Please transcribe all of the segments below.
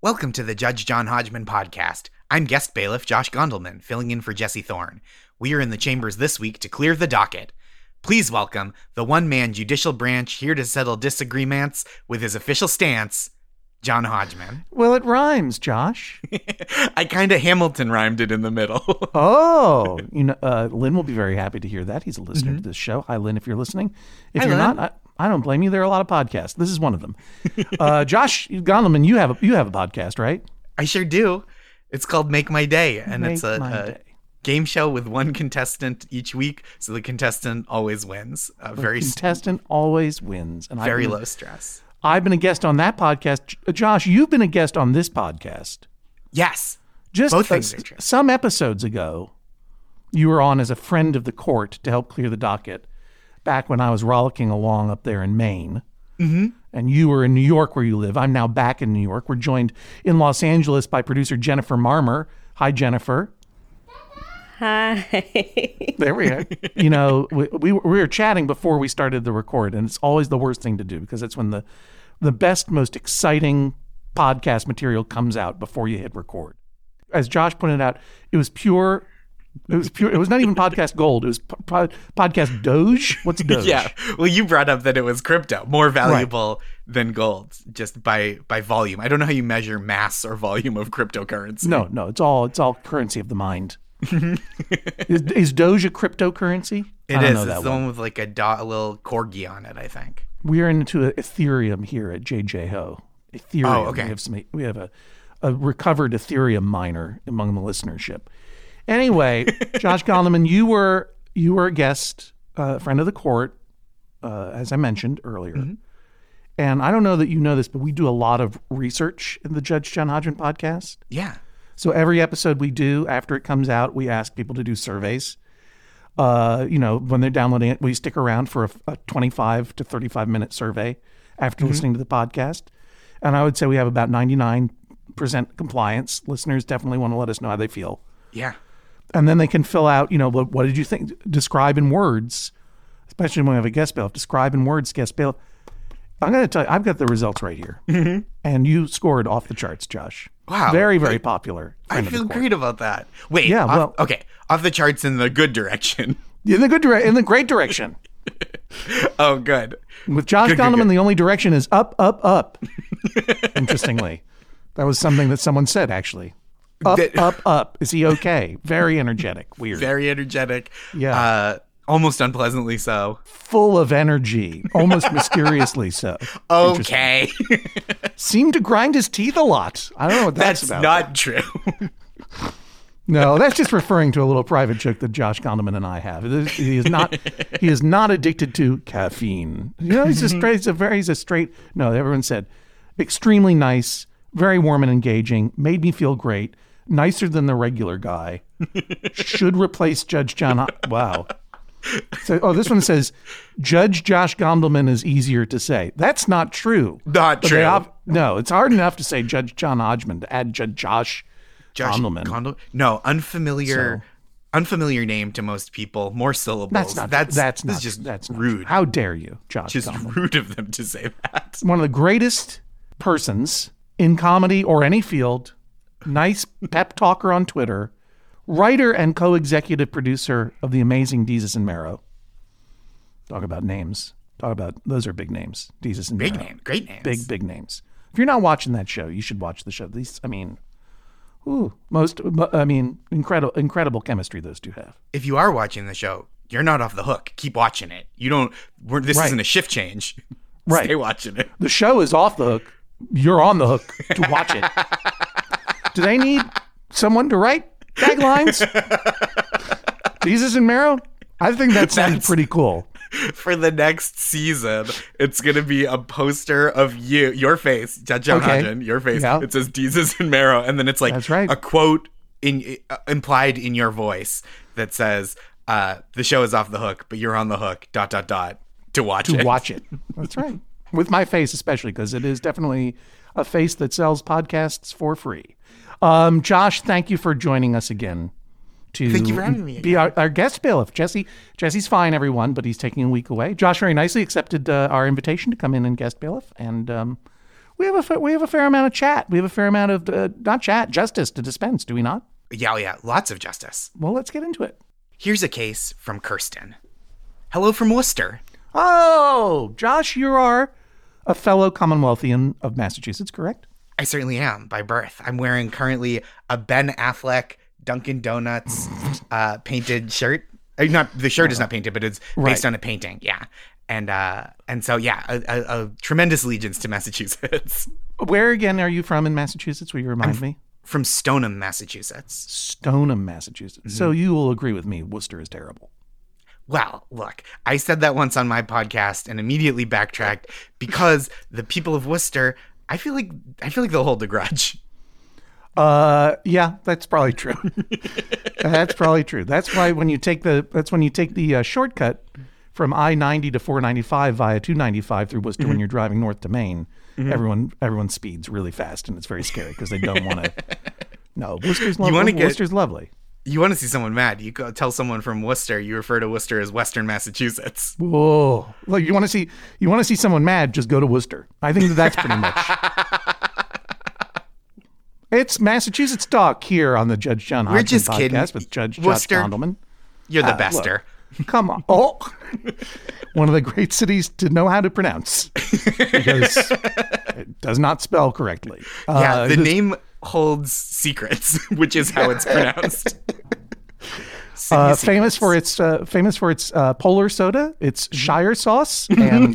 Welcome to the Judge John Hodgman podcast. I'm guest bailiff Josh Gondelman, filling in for Jesse Thorne. We are in the chambers this week to clear the docket. Please welcome the one-man judicial branch here to settle disagreements with his official stance, John Hodgman. Well, it rhymes, Josh. I kind of Hamilton rhymed it in the middle. Oh, Lynn will be very happy to hear that. He's a listener to this show. Hi, Lynn, if you're listening. If you're not, I don't blame you. There are a lot of podcasts. This is one of them. Josh Gondelman, you have a podcast, right? I sure do. It's called Make My Day, and it's a game show with one contestant each week, so the contestant always wins. Always wins, and very low stress. I've been a guest on that podcast. Josh, you've been a guest on this podcast. Yes, just both things are true. Some episodes ago, you were on as a friend of the court to help clear the docket. Back when I was rollicking along up there in Maine, and you were in New York where you live. I'm now back in New York. We're joined in Los Angeles by producer Jennifer Marmer. Hi, Jennifer. Hi. There we are. You know, we were chatting before we started the record, and it's always the worst thing to do because it's when the best, most exciting podcast material comes out before you hit record. As Josh pointed out, it was pure. It was not even podcast gold. It was podcast Doge. What's Doge? Yeah. Well, you brought up that it was crypto, more valuable than gold, just by volume. I don't know how you measure mass or volume of cryptocurrency. No. It's all currency of the mind. Is Doge a cryptocurrency? It is. It's the one with like a little corgi on it, I think. We're into Ethereum here at JJ Ho. Ethereum. Oh, okay. We have a recovered Ethereum miner among the listenership. Anyway, Josh Gondelman, you were a guest, friend of the court, as I mentioned earlier. Mm-hmm. And I don't know that you know this, but we do a lot of research in the Judge John Hodgman podcast. Yeah. So every episode we do, after it comes out, we ask people to do surveys. When they're downloading it, we stick around for a 25 to 35-minute survey after listening to the podcast. And I would say we have about 99% compliance. Listeners definitely want to let us know how they feel. Yeah. And then they can fill out, what did you think? Describe in words, especially when we have a guest bailiff. Describe in words, guest bailiff. I'm going to tell you, I've got the results right here. Mm-hmm. And you scored off the charts, Josh. Wow. Very, very popular. I feel great about that. Wait. Yeah. Okay. Off the charts in the good direction. In the great direction. Oh, good. With Josh Gondelman, the only direction is up, up, up. Interestingly. That was something that someone said, actually. Up. Is he okay? Very energetic. Weird. Very energetic. Yeah. Almost unpleasantly so. Full of energy. Almost mysteriously so. Okay. Seemed to grind his teeth a lot. I don't know what that's about. That's not true. No, that's just referring to a little private joke that Josh Gondelman and I have. He is not addicted to caffeine. He's a straight. No, everyone said extremely nice, very warm and engaging, made me feel great. Nicer than the regular guy. Should replace Judge John. Wow. So, this one says, Judge Josh Gondelman is easier to say. That's not true. Not true. No, it's hard enough to say Judge John Hodgman to add Josh Gondelman. No, unfamiliar name to most people. More syllables. That's rude. How dare you, Josh Just Gondelman. Rude of them to say that. One of the greatest persons in comedy or any field. Nice pep talker on Twitter, writer and co-executive producer of the amazing Desus and Mero. Talk about names. Those are big names. Desus and Mero. Big name, great names. Big names. If you're not watching that show, you should watch the show. Incredible chemistry those two have. If you are watching the show, you're not off the hook. Keep watching it. This isn't a shift change. Right. Stay watching it. The show is off the hook. You're on the hook to watch it. Do they need someone to write taglines? Desus and Mero? I think that sounds pretty cool. For the next season, it's going to be a poster of your face, Judge John Hodgman, your face. Yeah. It says Desus and Mero, and then it's like a quote implied in your voice that says, the show is off the hook, but you're on the hook, ... to watch it. To watch it. That's right. With my face especially, because it is definitely a face that sells podcasts for free. Josh, thank you for joining us again. Thank you for having me. Be our guest bailiff. Jesse's fine, everyone, but he's taking a week away. Josh very nicely accepted our invitation to come in and guest bailiff, and We have a fair amount of chat. We have a fair amount of, not chat, justice to dispense, do we not? Yeah, lots of justice. Well, let's get into it. Here's a case from Kirsten. Hello from Worcester. Oh, Josh, you are a fellow Commonwealthian of Massachusetts, correct? I certainly am, by birth. I'm wearing currently a Ben Affleck Dunkin' Donuts painted shirt. The shirt is not painted, but it's based on a painting. Yeah. And so, yeah, a tremendous allegiance to Massachusetts. Where again are you from in Massachusetts? Will you remind me? From Stoneham, Massachusetts. Stoneham, Massachusetts. Mm-hmm. So you will agree with me, Worcester is terrible. Well, look, I said that once on my podcast and immediately backtracked because the people of Worcester, I feel like they'll hold a grudge. Yeah, that's probably true. That's probably true. That's why when you take the shortcut from I-90 to 495 via 295 through Worcester when you're driving north to Maine, everyone speeds really fast, and it's very scary because they don't want to. No, Worcester's lovely. Worcester's lovely. You want to see someone mad? You go tell someone from Worcester. You refer to Worcester as Western Massachusetts. Whoa! Look, you want to see someone mad? Just go to Worcester. I think that's pretty much. It's Massachusetts talk here on the Judge John Hodgman podcast with Judge Josh Gondelman. You're the bester. Come on. Oh, one of the great cities to know how to pronounce because it does not spell correctly. Yeah, the name holds secrets, which is how it's pronounced. Famous for its polar soda, its Shire sauce, and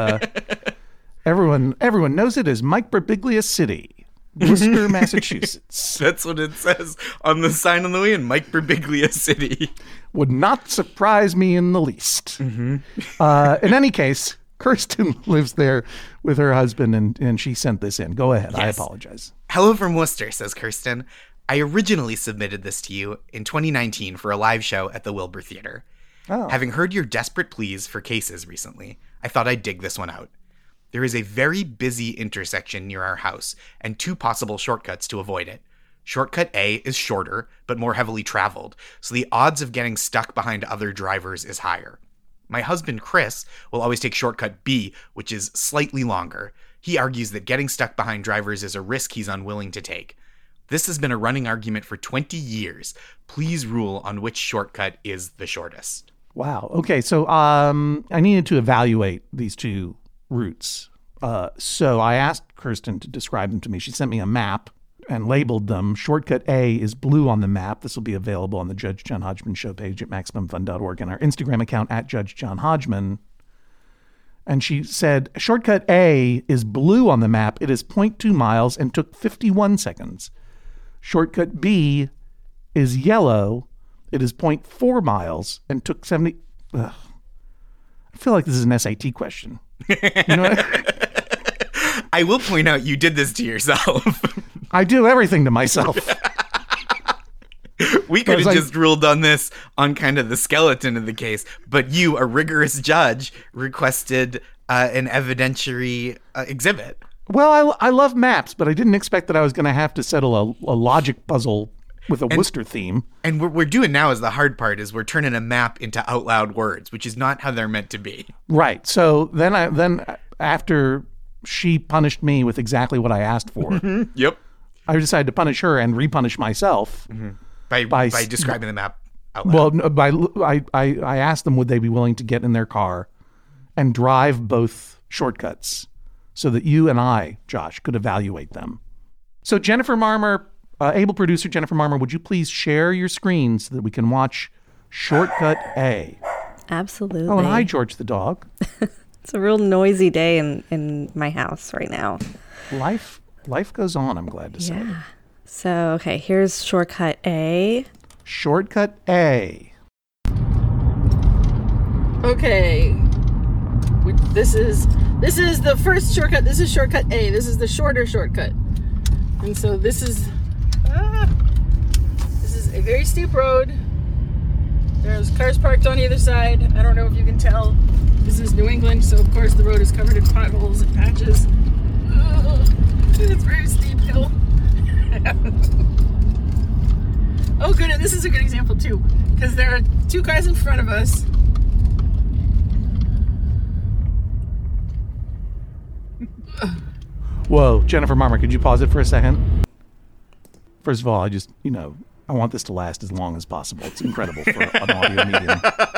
everyone knows it as Mike Birbiglia City. Worcester, Massachusetts. That's what it says on the sign on the way in, Mike Birbiglia City. Would not surprise me in the least. Mm-hmm. In any case, Kirsten lives there with her husband, and she sent this in. Go ahead. Yes. I apologize. Hello from Worcester, says Kirsten. I originally submitted this to you in 2019 for a live show at the Wilbur Theater. Oh. Having heard your desperate pleas for cases recently, I thought I'd dig this one out. There is a very busy intersection near our house and 2 possible shortcuts to avoid it. Shortcut A is shorter, but more heavily traveled, so the odds of getting stuck behind other drivers is higher. My husband, Chris, will always take shortcut B, which is slightly longer. He argues that getting stuck behind drivers is a risk he's unwilling to take. This has been a running argument for 20 years. Please rule on which shortcut is the shortest. Wow. Okay, so I needed to evaluate these 2 routes. So I asked Kirsten to describe them to me. She sent me a map and labeled them. Shortcut A is blue on the map. This will be available on the Judge John Hodgman show page at MaximumFun.org and our Instagram account at Judge John Hodgman. And she said, Shortcut A is blue on the map. It is 0.2 miles and took 51 seconds. Shortcut B is yellow. It is 0.4 miles and took 70. Ugh. I feel like this is an SAT question. You know what? I will point out you did this to yourself. I do everything to myself. We could have just ruled on this on kind of the skeleton of the case, but you, a rigorous judge, requested an evidentiary exhibit. Well, I love maps, but I didn't expect that I was going to have to settle a logic puzzle with a Worcester theme. And what we're doing now is the hard part, is we're turning a map into out loud words, which is not how they're meant to be. Right. So then after she punished me with exactly what I asked for, yep, I decided to punish her and repunish myself by describing the map out loud. Well, I asked them would they be willing to get in their car and drive both shortcuts so that you and I, Josh, could evaluate them. So Jennifer Marmer, able producer Jennifer Marmer, would you please share your screen so that we can watch Shortcut A? Absolutely. Oh, and hi, George the dog. It's a real noisy day in my house right now. Life goes on, I'm glad to say. Yeah. So, okay, here's Shortcut A. Shortcut A. Okay. This is the first shortcut. This is Shortcut A. This is the shorter shortcut. And so this is a very steep road. There's cars parked on either side. I don't know if you can tell. This is New England, so of course the road is covered in potholes and patches. It's a very steep hill. Oh, good. And this is a good example too, because there are 2 cars in front of us. Whoa, Jennifer Marmer, could you pause it for a second? First of all, I want this to last as long as possible. It's incredible for an audio medium.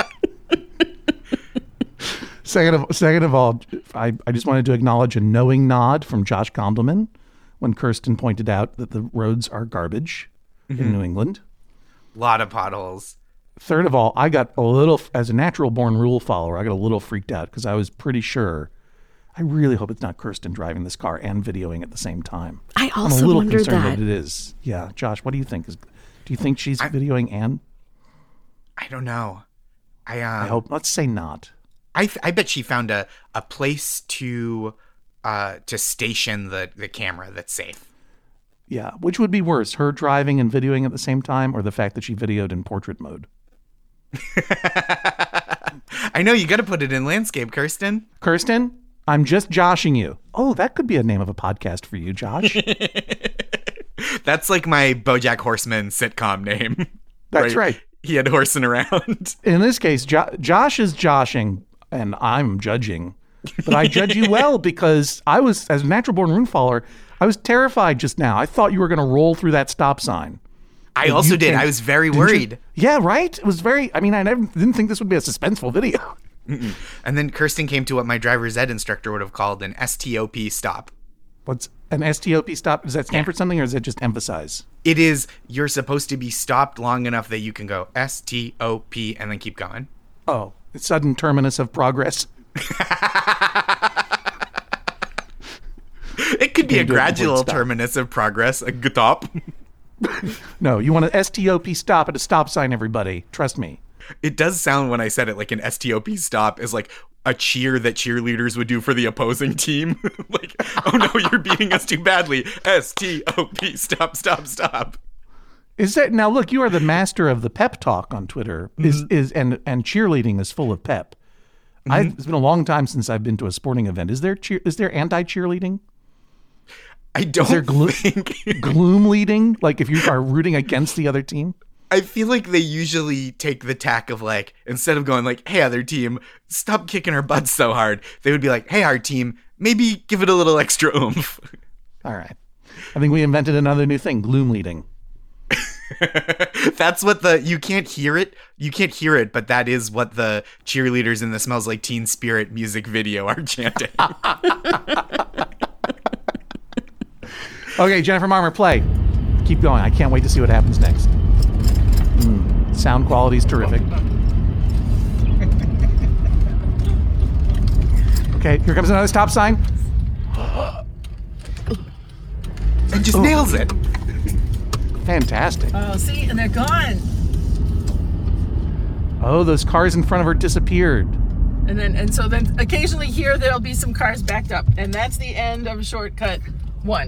Second of all, I just wanted to acknowledge a knowing nod from Josh Gondelman when Kirsten pointed out that the roads are garbage in New England. A lot of potholes. Third of all, I got a little, as a natural born rule follower, I got a little freaked out because I was pretty sure. I really hope it's not Kirsten driving this car and videoing at the same time. I also wondered that. I'm a little concerned that it is. Yeah, Josh, what do you think? Do you think she's videoing and? I don't know. I hope. Let's say not. I bet she found a place to station the camera that's safe. Yeah, which would be worse, her driving and videoing at the same time, or the fact that she videoed in portrait mode? I know, you got to put it in landscape, Kirsten. Kirsten, I'm just joshing you. Oh, that could be a name of a podcast for you, Josh. That's like my BoJack Horseman sitcom name. That's right. He had horsing around. In this case, Josh is joshing, and I'm judging. But I judge you well because I was, as a natural born rule follower, I was terrified just now. I thought you were going to roll through that stop sign. I also did. I was very worried. Yeah, right? It was very, I didn't think this would be a suspenseful video. Mm-mm. And then Kirsten came to what my driver's ed instructor would have called an STOP stop. What's an STOP stop? Does that stand for something, or does it just emphasize? It is, you're supposed to be stopped long enough that you can go STOP and then keep going. Oh, it's sudden terminus of progress. It could be a gradual terminus of progress, a stop. No, you want an STOP stop at a stop sign, everybody. Trust me. It does sound, when I said it, like an STOP stop is like a cheer that cheerleaders would do for the opposing team. Like, oh no, you're beating us too badly. STOP, stop, stop, stop. Is that, now look, you are the master of the pep talk on Twitter, and cheerleading is full of pep. Mm-hmm. It's been a long time since I've been to a sporting event. Is there anti-cheerleading? I don't think. Gloom leading? Like if you are rooting against the other team? I feel like they usually take the tack of like, instead of going like, hey, other team, stop kicking our butts so hard, they would be like, hey, our team, maybe give it a little extra oomph. All right. I think we invented another new thing, gloom leading. That's what you can't hear it, but that is what the cheerleaders in the Smells Like Teen Spirit music video are chanting. Okay, Jennifer Marmer, play. Keep going. I can't wait to see what happens next. Sound quality is terrific. Okay, here comes another stop sign. And just nails it. Fantastic. Oh, see, and they're gone. Oh, those cars in front of her disappeared. And so then occasionally here there'll be some cars backed up, and that's the end of shortcut 1.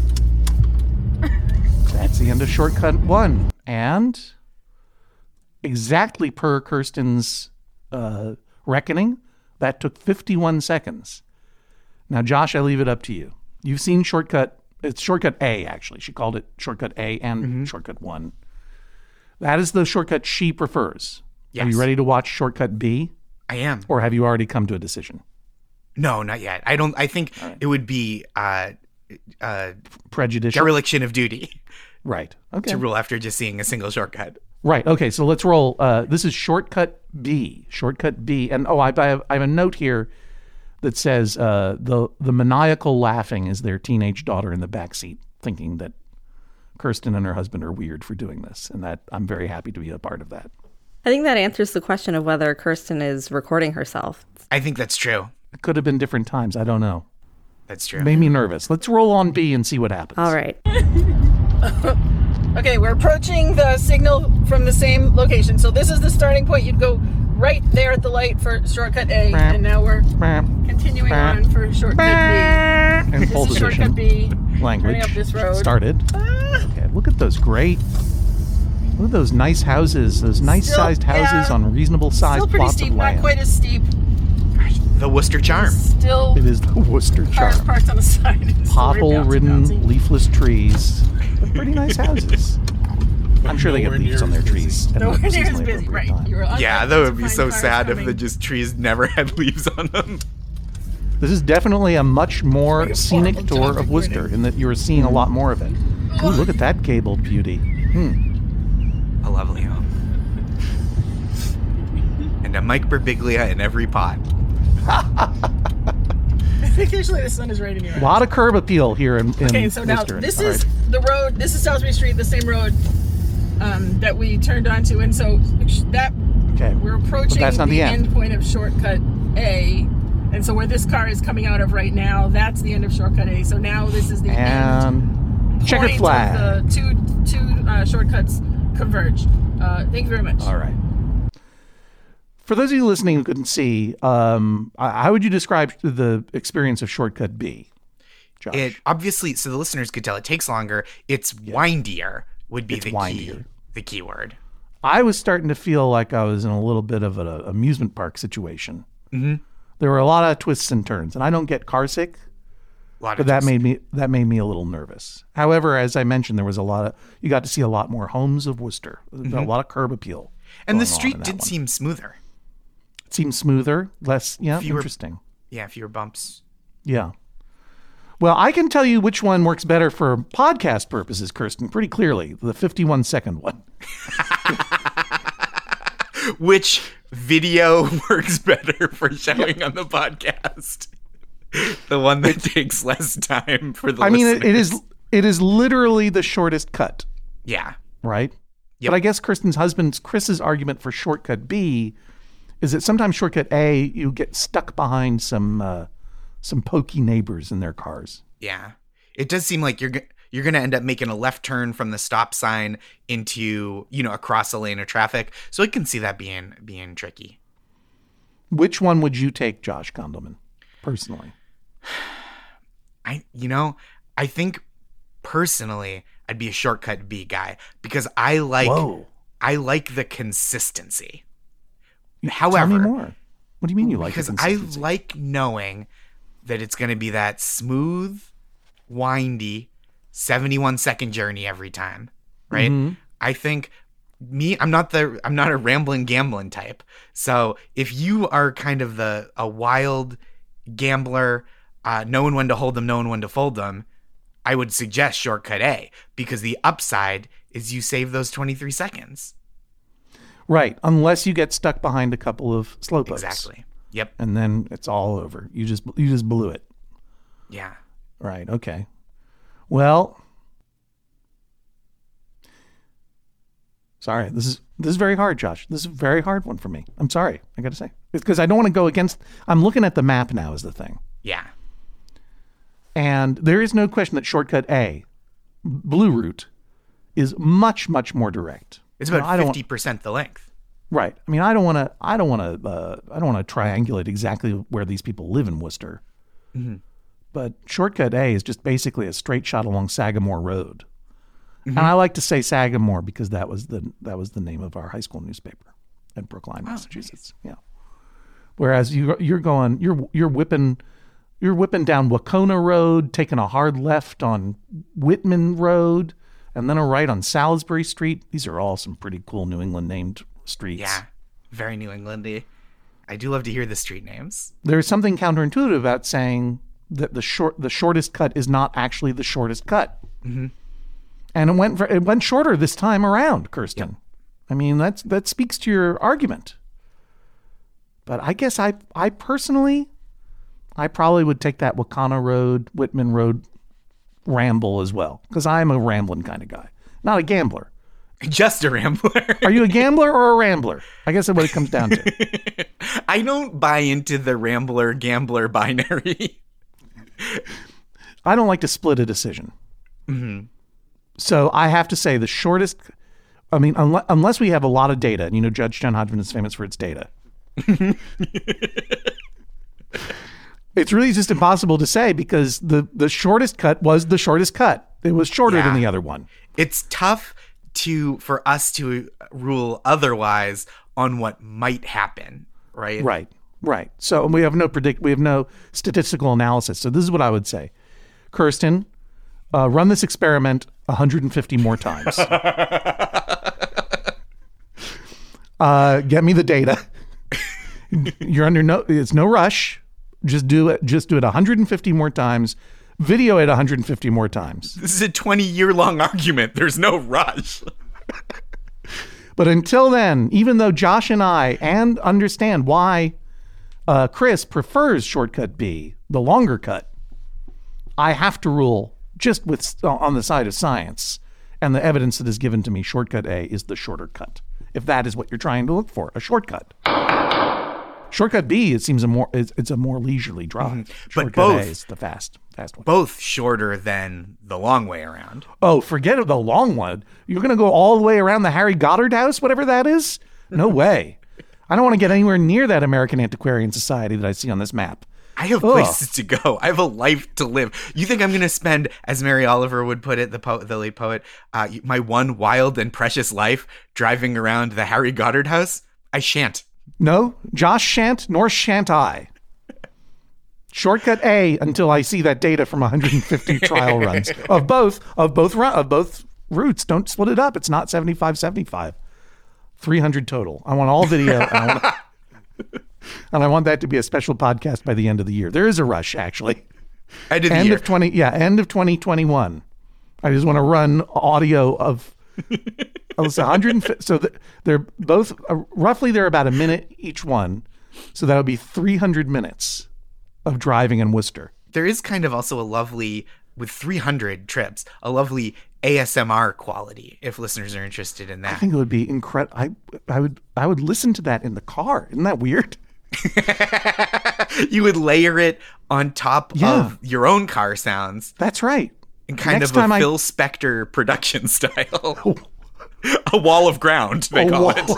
That's the end of shortcut 1. And exactly per Kirsten's reckoning, that took 51 seconds. Now, Josh, I leave it up to you. You've seen shortcut. It's shortcut A, actually. She called it shortcut A and shortcut 1. That is the shortcut she prefers. Yes. Are you ready to watch shortcut B? I am. Or have you already come to a decision? No, not yet. I think it would be prejudicial. Dereliction of duty. Right. Okay. To rule after just seeing a single shortcut. Right. Okay. So let's roll. This is shortcut B. Shortcut B. And I have a note here that says the maniacal laughing is their teenage daughter in the backseat, thinking that Kirsten and her husband are weird for doing this, and that I'm very happy to be a part of that. I think that answers the question of whether Kirsten is recording herself. I think that's true. It could have been different times. I don't know. That's true. It made me nervous. Let's roll on B and see what happens. All right. Okay, we're approaching the signal from the same location. So this is the starting point. You'd go right there at the light for shortcut A, and now we're continuing on for shortcut B. And full position. Shortcut B. Language. Up this road. Started. Okay, look at those look at those nice houses, those nice-sized houses on reasonable-sized plots steep, of land. Not quite as steep. The Worcester charm. It is the Worcester charm. Cars parked on the side. Popple-ridden, leafless trees. But pretty nice houses. I'm sure they get leaves on their trees. Nowhere near as busy, right. Yeah, that would be so sad if the trees never had leaves on them. This is definitely a much more scenic tour of Worcester in that you're seeing a lot more of it. Ooh, look at that gabled beauty. A lovely home. And a Mike Birbiglia in every pot. I think usually the sun is right in your eyes. A lot of curb appeal here in Okay, so now Worcester. this is the road. This is Salisbury Street, the same road that we turned onto, and so that we're approaching the end point of Shortcut A, and so where this car is coming out of right now, that's the end of Shortcut A. So now this is the end checkered flag. Of the two shortcuts converge. Thank you very much. All right. For those of you listening who couldn't see, how would you describe the experience of Shortcut B, Josh? It obviously, so the listeners could tell, it takes longer. It's windier would be the key word. I was starting to feel like I was in a little bit of an amusement park situation. Mm-hmm. There were a lot of twists and turns, and I don't get car sick, but that made me a little nervous. However, as I mentioned, there was you got to see a lot more homes of Worcester, a lot of curb appeal, and the street did seem smoother. It seemed smoother, less interesting. Yeah, fewer bumps. Yeah. Well, I can tell you which one works better for podcast purposes, Kirsten, pretty clearly. The 51-second one. Which video works better for showing on the podcast? The one that takes less time for the listeners. It is literally the shortest cut. Yeah. Right? Yep. But I guess Kirsten's husband, Chris's argument for Shortcut B is that sometimes Shortcut A, you get stuck behind some pokey neighbors in their cars. Yeah. It does seem like you're going to end up making a left turn from the stop sign into, across a lane of traffic. So I can see that being tricky. Which one would you take, Josh Gondelman, personally? I think personally I'd be a Shortcut B guy because I like the consistency. However, tell me more. What do you mean you like? Because I like knowing that it's going to be that smooth, windy, 71-second journey every time, right? Mm-hmm. I think I'm not a rambling gambling type. So if you are kind of a wild gambler, knowing when to hold them, knowing when to fold them, I would suggest Shortcut A because the upside is you save those 23 seconds. Right, unless you get stuck behind a couple of slowpokes. Exactly. Yep. And then it's all over. You just blew it. Yeah. Right. Okay. Well, sorry. This is very hard, Josh. This is a very hard one for me. I'm sorry. I got to say, it's because I don't want to go against. I'm looking at the map now. Is the thing. Yeah. And there is no question that Shortcut A, Blue Route, is much more direct. It's about 50% the length. Right. I mean, I don't want to triangulate exactly where these people live in Worcester. Mm-hmm. But Shortcut A is just basically a straight shot along Sagamore Road. Mm-hmm. And I like to say Sagamore because that was the name of our high school newspaper in Brookline, Massachusetts. Nice. Yeah. Whereas you're whipping down Wacona Road, taking a hard left on Whitman Road, and then a right on Salisbury Street. These are all some pretty cool New England named streets. Yeah, very New Englandy. I do love to hear the street names. There's something counterintuitive about saying that the shortest cut is not actually the shortest cut. Mm-hmm. And it went shorter this time around, Kirsten. Yep. I mean, that speaks to your argument. But I guess I personally, I probably would take that Wacona Road, Whitman Road ramble as well, because I'm a rambling kind of guy, not a gambler. Just a rambler. Are you a gambler or a rambler? I guess that's what it comes down to. I don't buy into the rambler-gambler binary. I don't like to split a decision. Mm-hmm. So I have to say the shortest, I mean, unless we have a lot of data, and Judge John Hodgman is famous for its data. It's really just impossible to say because the shortest cut was the shortest cut. It was shorter than the other one. It's tough for us to rule otherwise on what might happen, right? Right. So we have no statistical analysis. So this is what I would say. Kirsten, run this experiment 150 more times. Get me the data. You're under it's no rush. Just do it 150 more times. Video it 150 more times. This is a 20-year-long argument. There's no rush. But until then, even though Josh and I understand why Chris prefers shortcut B, the longer cut, I have to rule just on the side of science and the evidence that is given to me, shortcut A is the shorter cut. If that is what you're trying to look for, a shortcut. Shortcut B, it seems it's a more leisurely drive. Mm-hmm. Shortcut but both, A is the fast one. Both shorter than the long way around. Oh, forget the long one. You're going to go all the way around the Harry Goddard house, whatever that is? No way. I don't want to get anywhere near that American Antiquarian Society that I see on this map. I have places to go. I have a life to live. You think I'm going to spend, as Mary Oliver would put it, the late poet, my one wild and precious life driving around the Harry Goddard house? I shan't. No, Josh shan't, nor shan't I. Shortcut A until I see that data from 150 trial runs of both routes. Don't split it up. It's not 75-75. 300 total. I want all video. And I want that to be a special podcast by the end of the year. There is a rush, actually. End of 2021. I just want to run audio of 150. So they're both roughly they're about a minute each one. So that would be 300 minutes of driving in Worcester. There is kind of also a lovely, with 300 trips, a lovely ASMR quality, if listeners are interested in that. I think it would be incredible. I would listen to that in the car. Isn't that weird? You would layer it on top of your own car sounds. That's right. In kind of a Phil Spector production style. A wall of ground, they call it.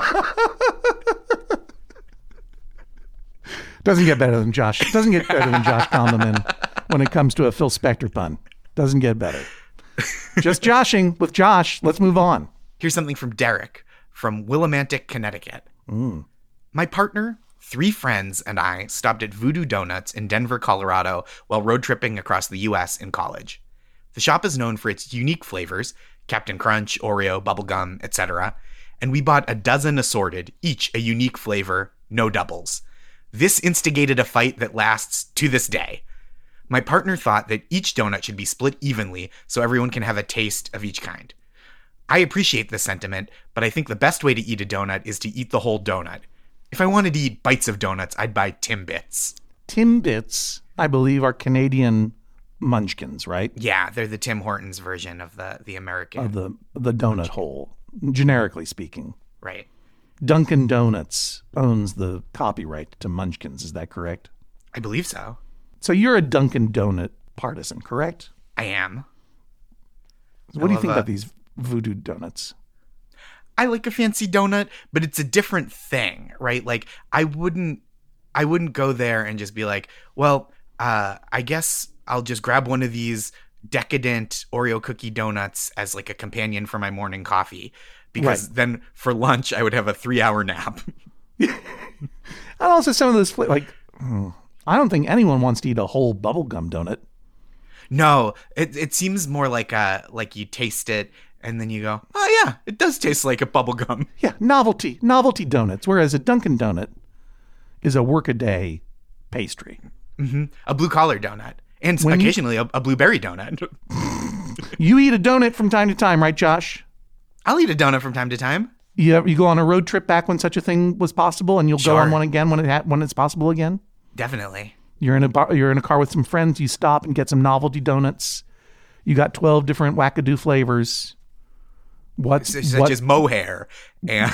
Doesn't get better than Josh. Doesn't get better than Josh Gondelman when it comes to a Phil Spector pun. Doesn't get better. Just joshing with Josh. Let's move on. Here's something from Derek from Willimantic, Connecticut. My partner, 3 friends, and I stopped at Voodoo Donuts in Denver, Colorado while road tripping across the U.S. in college. The shop is known for its unique flavors, Captain Crunch, Oreo, bubblegum, etc., and we bought a dozen assorted, each a unique flavor, no doubles. This instigated a fight that lasts to this day. My partner thought that each donut should be split evenly so everyone can have a taste of each kind. I appreciate this sentiment, but I think the best way to eat a donut is to eat the whole donut. If I wanted to eat bites of donuts, I'd buy Timbits. Timbits, I believe, are Canadian munchkins, right? Yeah, they're the Tim Hortons version of the American. Of the donut munchkin hole, generically speaking. Right. Dunkin' Donuts owns the copyright to Munchkins. Is that correct? I believe so. So you're a Dunkin' Donut partisan, correct? I am. What do you think about these Voodoo Donuts? I like a fancy donut, but it's a different thing, right? Like I wouldn't go there and just be like, well, I guess I'll just grab one of these decadent Oreo cookie donuts as like a companion for my morning coffee. Because then for lunch, I would have a 3-hour nap. And also some of those, I don't think anyone wants to eat a whole bubblegum donut. No, it seems more like you taste it and then you go, oh yeah, it does taste like a bubblegum. Yeah, novelty donuts. Whereas a Dunkin' Donut is a workaday pastry. Mm-hmm. A blue-collar donut. And occasionally a blueberry donut. You eat a donut from time to time, right, Josh? I'll eat a donut from time to time. You go on a road trip back when such a thing was possible, and you'll go on one again when it's possible again? Definitely. You're in a car with some friends. You stop and get some novelty donuts. You got 12 different wackadoo flavors. Such as mohair and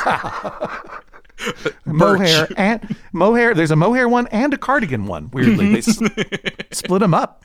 mohair. There's a mohair one and a cardigan one. Weirdly, they split them up.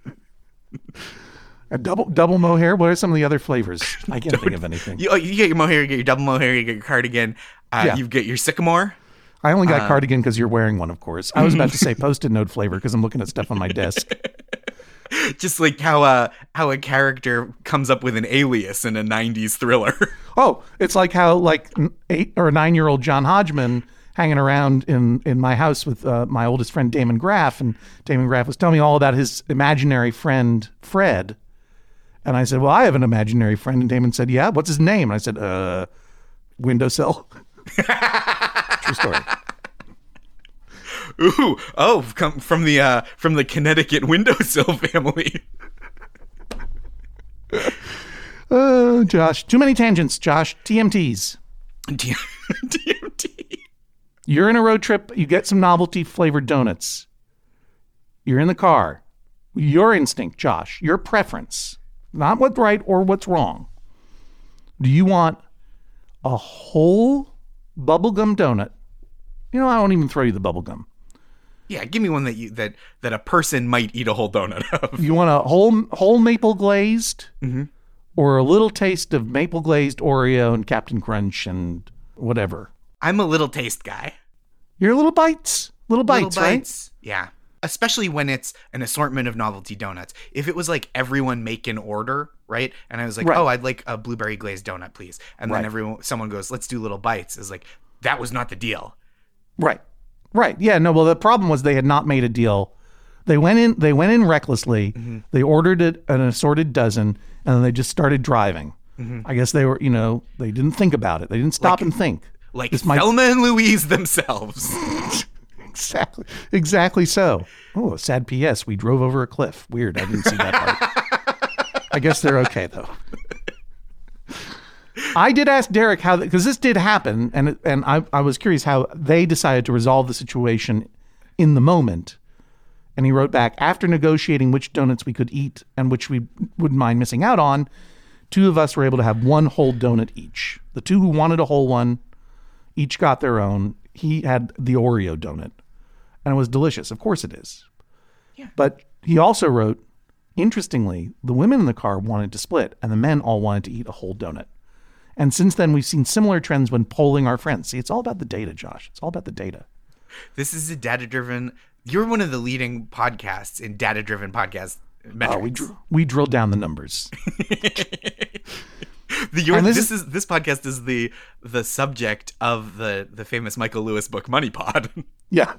A double mohair. What are some of the other flavors? I can't think of anything. You get your mohair, you get your double mohair, you get your cardigan. You get your sycamore. I only got cardigan because you're wearing one, of course. I was about to say Post-it note flavor because I'm looking at stuff on my desk. Just like how a character comes up with an alias in a 90s thriller. Oh, it's like how 8 or 9-year-old John Hodgman hanging around in my house with my oldest friend Damon Graff, and Damon Graff was telling me all about his imaginary friend Fred. And I said, well, I have an imaginary friend. And Damon said, yeah, what's his name? And I said, Windowsill. True story. Ooh, come from the Connecticut windowsill family. Josh, too many tangents. Josh, TMTs. TMT. You're in a road trip. You get some novelty flavored donuts. You're in the car. Your instinct, Josh, your preference, not what's right or what's wrong. Do you want a whole bubblegum donut? You know, I won't even throw you the bubblegum. Yeah, give me one that a person might eat a whole donut of. You want a whole maple glazed, or a little taste of maple glazed Oreo and Captain Crunch and whatever? I'm a little taste guy. You're little bites, right? Yeah. Especially when it's an assortment of novelty donuts. If it was like everyone make an order, right? And I was like, oh, I'd like a blueberry glazed donut, please. And then someone goes, let's do little bites. It's like, that was not the deal. Right. Yeah, no, well, the problem was they had not made a deal. They went in recklessly. Mm-hmm. They ordered an assorted dozen, and then they just started driving. Mm-hmm. I guess they were, they didn't think about it. They didn't stop and think. Like Thelma and Louise themselves. Exactly so. Oh, a sad P.S. We drove over a cliff. Weird. I didn't see that part. I guess they're okay, though. I did ask Derek how, because this did happen, and I was curious how they decided to resolve the situation in the moment. And he wrote back, after negotiating which donuts we could eat and which we wouldn't mind missing out on, two of us were able to have one whole donut each. The two who wanted a whole one each got their own. He had the Oreo donut, and it was delicious. Of course it is. Yeah. But he also wrote, interestingly, the women in the car wanted to split, and the men all wanted to eat a whole donut. And since then, we've seen similar trends when polling our friends. See, it's all about the data, Josh. It's all about the data. This is a data-driven... You're one of the leading podcasts in data-driven podcast metrics. We drill down the numbers. This podcast is the subject of the famous Michael Lewis book Money Pod. Yeah.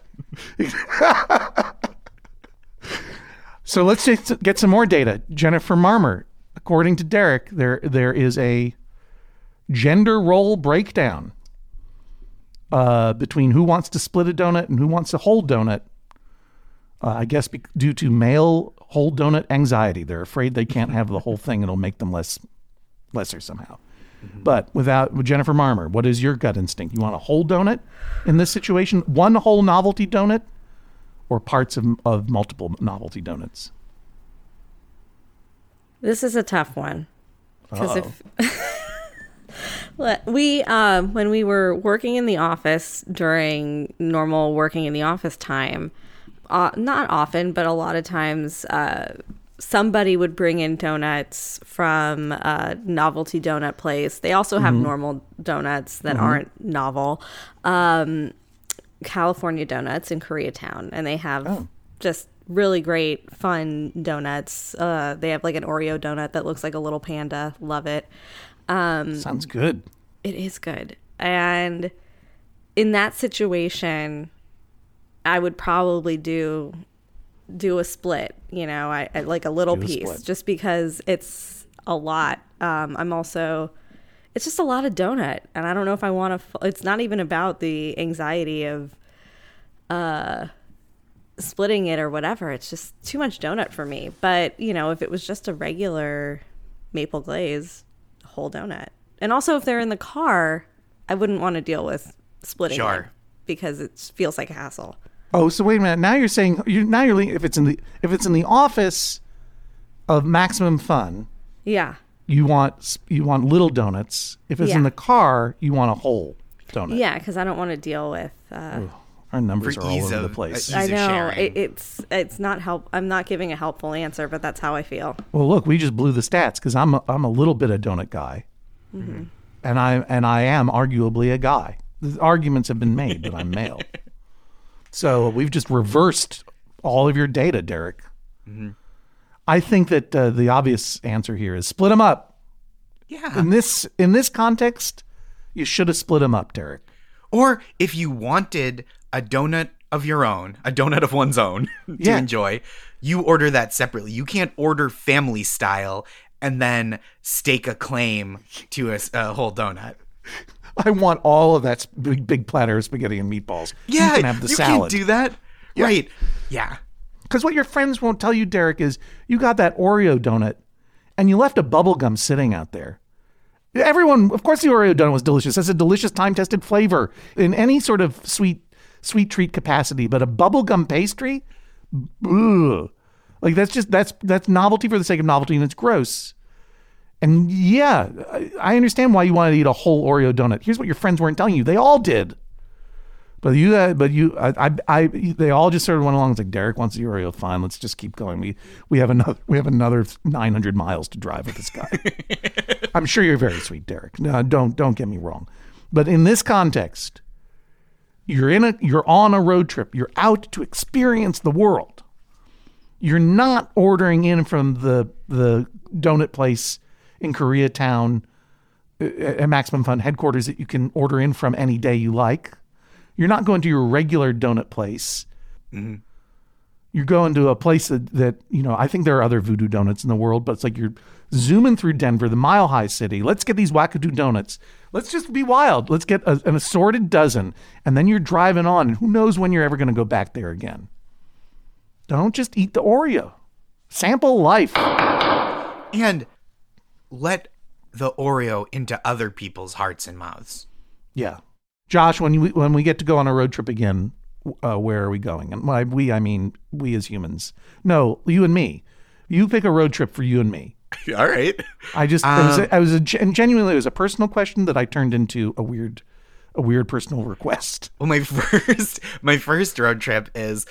So let's just get some more data. Jennifer Marmer, according to Derek, there is a gender role breakdown between who wants to split a donut and who wants a whole donut. I guess due to male whole donut anxiety. They're afraid they can't have the whole thing. It'll make them lesser somehow. Mm-hmm. But with Jennifer Marmer, what is your gut instinct? You want a whole donut in this situation? One whole novelty donut, or parts of multiple novelty donuts? This is a tough one. Because when we were working in the office during normal working in the office time, not often, but a lot of times, somebody would bring in donuts from a novelty donut place. They also have normal donuts that aren't novel. California Donuts in Koreatown, and they have just really great, fun donuts. They have like an Oreo donut that looks like a little panda. Love it. Sounds good. It is good. And in that situation, I would probably do a split, I like a little piece, just because it's a lot. It's just a lot of donut, and I don't know if I want to, it's not even about the anxiety of splitting it or whatever. It's just too much donut for me. But, if it was just a regular maple glaze, whole donut. And also if they're in the car, I wouldn't want to deal with splitting it because it feels like a hassle. Oh, so wait a minute. Now you're saying if it's in the office of Maximum Fun. Yeah. You want little donuts. If it's in the car, you want a whole donut. Yeah, because I don't want to deal with. Our numbers are all over the place. I know it's not help. I'm not giving a helpful answer, but that's how I feel. Well, look, we just blew the stats because I'm a little bit of donut guy, and I am arguably a guy. The arguments have been made that I'm male. So we've just reversed all of your data, Derek. Mm-hmm. I think that the obvious answer here is split them up. Yeah. In this context, you should have split them up, Derek. Or if you wanted a donut of your own, a donut of one's own to enjoy, you order that separately. You can't order family style and then stake a claim to a whole donut. I want all of that big platter of spaghetti and meatballs. Yeah, you can have the salad. You can't do that. Right. Yeah. Because what your friends won't tell you, Derek, is you got that Oreo donut and you left a bubble gum sitting out there. Everyone, of course the Oreo donut was delicious. That's a delicious time-tested flavor in any sort of sweet treat capacity. But a bubblegum pastry? Ugh. Like that's novelty for the sake of novelty, and it's gross. And yeah, I understand why you wanted to eat a whole Oreo donut. Here's what your friends weren't telling you. They all did. They all just sort of went along. It's like, Derek wants the Oreo. Fine, let's just keep going. We have another 900 miles to drive with this guy. I'm sure you're very sweet, Derek. No, don't get me wrong. But in this context, you're on a road trip. You're out to experience the world. You're not ordering in from the donut place in Koreatown at Maximum Fun headquarters that you can order in from any day you like. You're not going to your regular donut place. Mm-hmm. You're going to a place that, I think there are other voodoo donuts in the world, but it's like you're zooming through Denver, the Mile High City. Let's get these wackadoo donuts. Let's just be wild. Let's get an assorted dozen. And then you're driving on, and who knows when you're ever going to go back there again. Don't just eat the Oreo. Sample life. And let the Oreo into other people's hearts and mouths. Yeah. Josh, when we get to go on a road trip again, where are we going? And by we, I mean we as humans. No, you and me. You pick a road trip for you and me. All right. Genuinely, it was a personal question that I turned into a weird personal request. Well, my first road trip is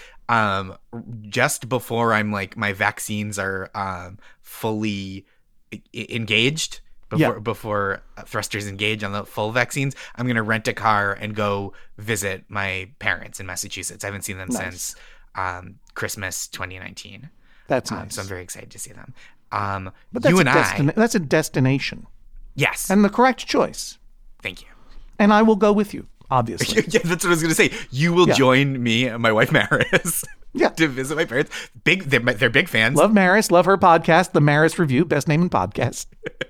just before I'm like my vaccines are fully engaged. Before thrusters engage on the full vaccines, I'm going to rent a car and go visit my parents in Massachusetts. I haven't seen them since Christmas 2019. That's nice. So I'm very excited to see them. But that's a destination. Yes. And the correct choice. Thank you. And I will go with you, obviously. Yeah, that's what I was going to say. You will join me and my wife Maris to visit my parents. They're big fans. Love Maris. Love her podcast, The Maris Review. Best name in podcast.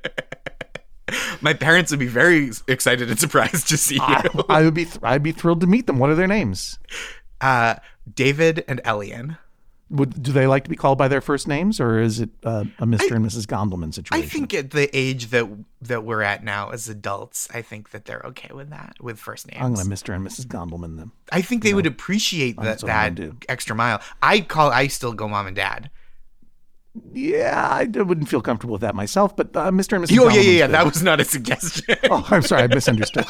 My parents would be very excited and surprised to see you. I'd be thrilled to meet them. What are their names? David and Elian. Do they like to be called by their first names, or is it a Mr. and Mrs. Gondelman situation? I think at the age that we're at now as adults, I think that they're okay with that, with first names. I'm going to Mr. and Mrs. Gondelman them. I think they would appreciate that extra mile. I still go mom and dad. Yeah, I wouldn't feel comfortable with that myself, but Mr. and Mrs. Yeah. That was not a suggestion. Oh, I'm sorry. I misunderstood.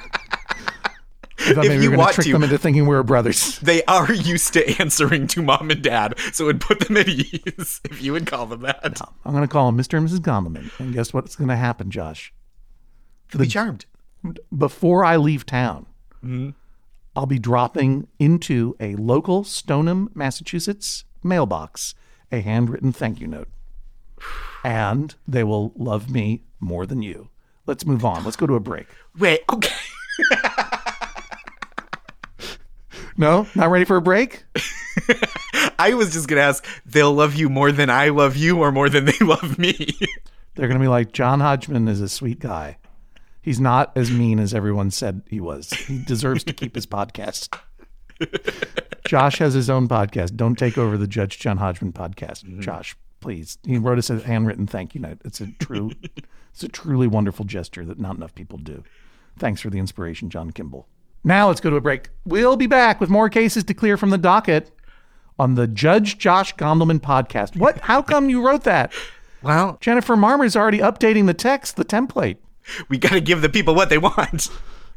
I thought maybe we were going to trick them into thinking we were brothers. They are used to answering to mom and dad, so it would put them at ease if you would call them that. No, I'm going to call them Mr. and Mrs. Gondelman. And guess what's going to happen, Josh? They'll be charmed. Before I leave town, I'll be dropping into a local Stoneham, Massachusetts mailbox a handwritten thank you note. And they will love me more than you. Let's move on. Let's go to a break. Wait, okay. No? Not ready for a break? I was just going to ask, they'll love you more than I love you or more than they love me? They're going to be like, John Hodgman is a sweet guy. He's not as mean as everyone said he was. He deserves to keep his podcast. Josh has his own podcast. Don't take over the Judge John Hodgman podcast. Mm-hmm. Josh, please. He wrote us a handwritten thank you note. It's a truly wonderful gesture that not enough people do. Thanks for the inspiration, John Kimball. Now let's go to a break. We'll be back with more cases to clear from the docket on the Judge Josh Gondelman podcast. What? How come you wrote that? Well, Jennifer Marmer's already updating the text, the template. We got to give the people what they want.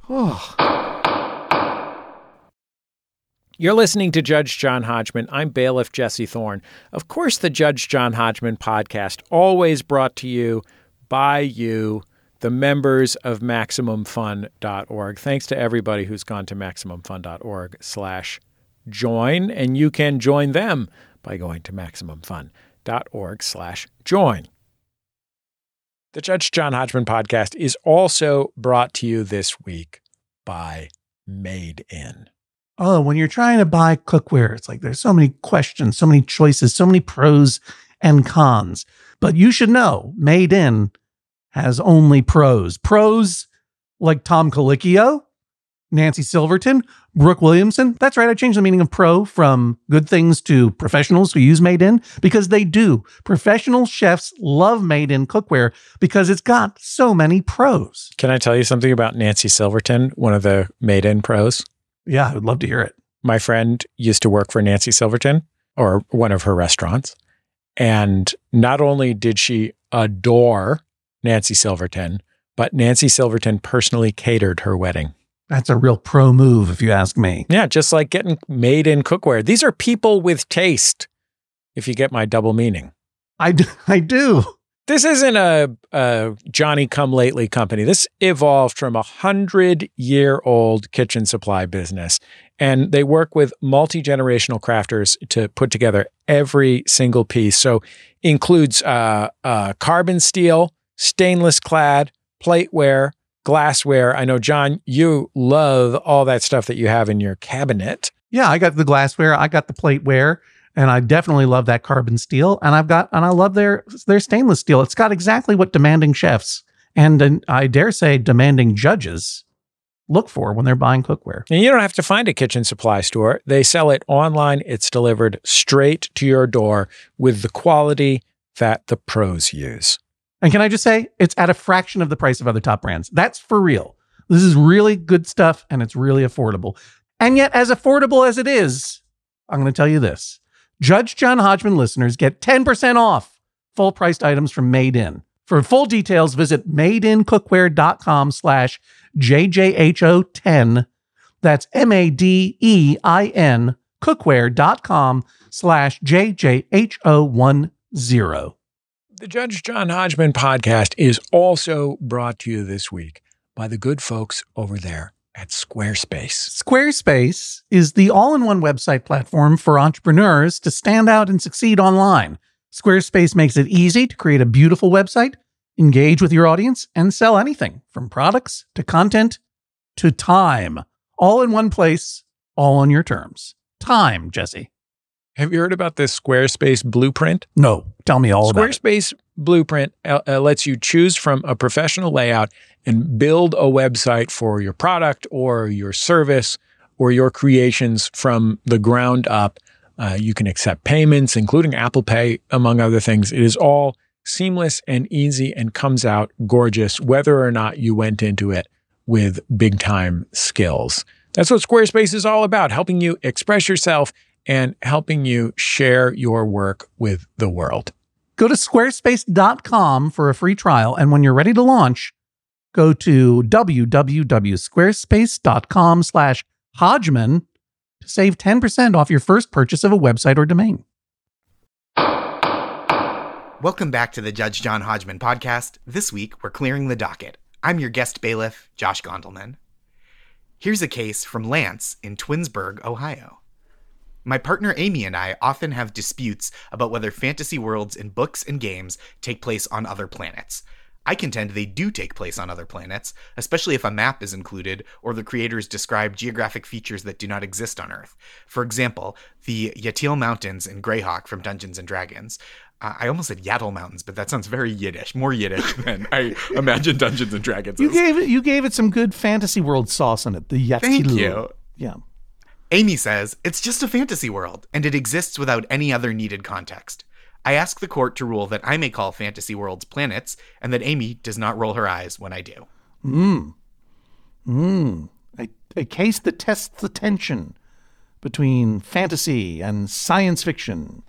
You're listening to Judge John Hodgman. I'm bailiff Jesse Thorne. Of course, the Judge John Hodgman podcast, always brought to you by you, the members of MaximumFun.org. Thanks to everybody who's gone to MaximumFun.org/join, and you can join them by going to MaximumFun.org/join. The Judge John Hodgman podcast is also brought to you this week by Made In. Oh, when you're trying to buy cookware, it's like there's so many questions, so many choices, so many pros and cons. But you should know, Made In has only pros. Pros like Tom Colicchio, Nancy Silverton, Brooke Williamson. That's right, I changed the meaning of pro from good things to professionals who use Made In, because they do. Professional chefs love Made In cookware because it's got so many pros. Can I tell you something about Nancy Silverton, one of the Made In pros? Yeah, I would love to hear it. My friend used to work for Nancy Silverton, or one of her restaurants. And not only did she adore Nancy Silverton, but Nancy Silverton personally catered her wedding. That's a real pro move, if you ask me. Yeah, just like getting Made In cookware. These are people with taste, if you get my double meaning. I do. This isn't a Johnny-come-lately company. This evolved from 100-year-old kitchen supply business. And they work with multi-generational crafters to put together every single piece. So includes carbon steel, stainless clad, plateware, glassware. I know, John, you love all that stuff that you have in your cabinet. Yeah, I got the glassware, I got the plateware, and I definitely love that carbon steel. And I love their stainless steel. It's got exactly what demanding chefs and I dare say demanding judges look for when they're buying cookware. And you don't have to find a kitchen supply store. They sell it online. It's delivered straight to your door with the quality that the pros use. And can I just say, it's at a fraction of the price of other top brands. That's for real. This is really good stuff, and it's really affordable. And yet, as affordable as it is, I'm going to tell you this. Judge John Hodgman listeners get 10% off full-priced items from Made In. For full details, visit madeincookware.com/JJHO10. That's MADEIN cookware.com/JJHO10. The Judge John Hodgman podcast is also brought to you this week by the good folks over there at Squarespace. Squarespace is the all-in-one website platform for entrepreneurs to stand out and succeed online. Squarespace makes it easy to create a beautiful website, engage with your audience, and sell anything from products to content to time. All in one place, all on your terms. Time, Jesse. Have you heard about this Squarespace blueprint? No. Tell me all about it. Squarespace blueprint lets you choose from a professional layout and build a website for your product or your service or your creations from the ground up. You can accept payments, including Apple Pay, among other things. It is all seamless and easy and comes out gorgeous, whether or not you went into it with big time skills. That's what Squarespace is all about, helping you express yourself and helping you share your work with the world. Go to squarespace.com for a free trial. And when you're ready to launch, go to www.squarespace.com/Hodgman to save 10% off your first purchase of a website or domain. Welcome back to the Judge John Hodgman podcast. This week, we're clearing the docket. I'm your guest bailiff, Josh Gondelman. Here's a case from Lance in Twinsburg, Ohio. My partner Amy and I often have disputes about whether fantasy worlds in books and games take place on other planets. I contend they do take place on other planets, especially if a map is included or the creators describe geographic features that do not exist on Earth. For example, the Yatil Mountains in Greyhawk from Dungeons & Dragons. I almost said Yaddle Mountains, but that sounds very Yiddish, more Yiddish than I imagine Dungeons & Dragons is. You gave it some good fantasy world sauce in it, the Yatil. Thank you. Yeah. Amy says, it's just a fantasy world, and it exists without any other needed context. I ask the court to rule that I may call fantasy worlds planets, and that Amy does not roll her eyes when I do. A case that tests the tension between fantasy and science fiction.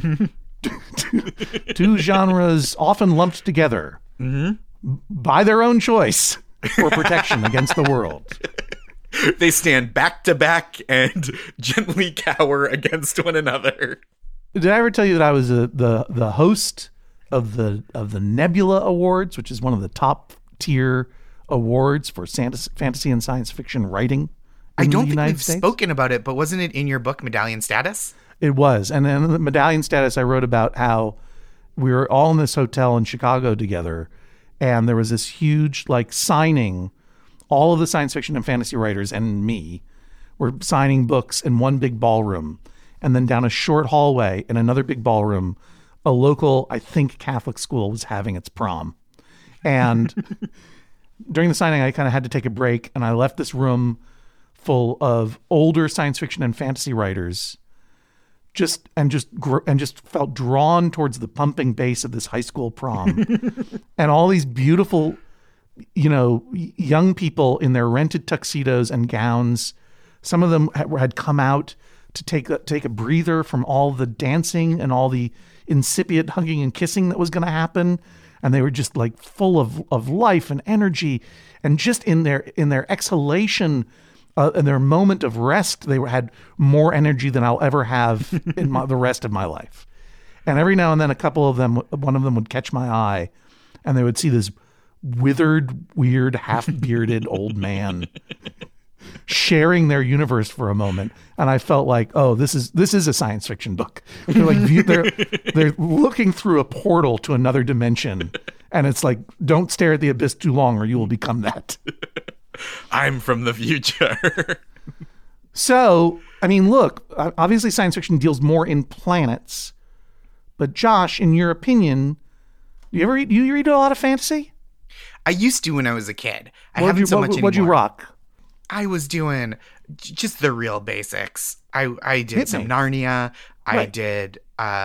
Two genres often lumped together by their own choice for protection against the world. They stand back to back and gently cower against one another. Did I ever tell you that I was the host of the Nebula Awards, which is one of the top tier awards for fantasy and science fiction writing? I don't think we've spoken about it, but wasn't it in your book, Medallion Status? It was. And in the Medallion Status, I wrote about how we were all in this hotel in Chicago together, and there was this huge signing. All of the science fiction and fantasy writers and me were signing books in one big ballroom. And then down a short hallway in another big ballroom, a local, I think, Catholic school was having its prom. And during the signing, I kind of had to take a break. And I left this room full of older science fiction and fantasy writers just felt drawn towards the pumping bass of this high school prom. And all these beautiful, young people in their rented tuxedos and gowns. Some of them had come out to take a breather from all the dancing and all the incipient hugging and kissing that was going to happen. And they were just like full of life and energy, and just in their exhalation, in their moment of rest, they had more energy than I'll ever have in the rest of my life. And every now and then, one of them would catch my eye, and they would see this withered, weird, half-bearded old man sharing their universe for a moment, and I felt like, oh, this is a science fiction book. They're looking through a portal to another dimension, and it's like, don't stare at the abyss too long, or you will become that. I'm from the future. So, I mean, look, obviously, science fiction deals more in planets, but Josh, in your opinion, do you read a lot of fantasy? I used to when I was a kid. I haven't so much anymore. What'd you rock? I was doing just the real basics. I did some Narnia. Right. I did,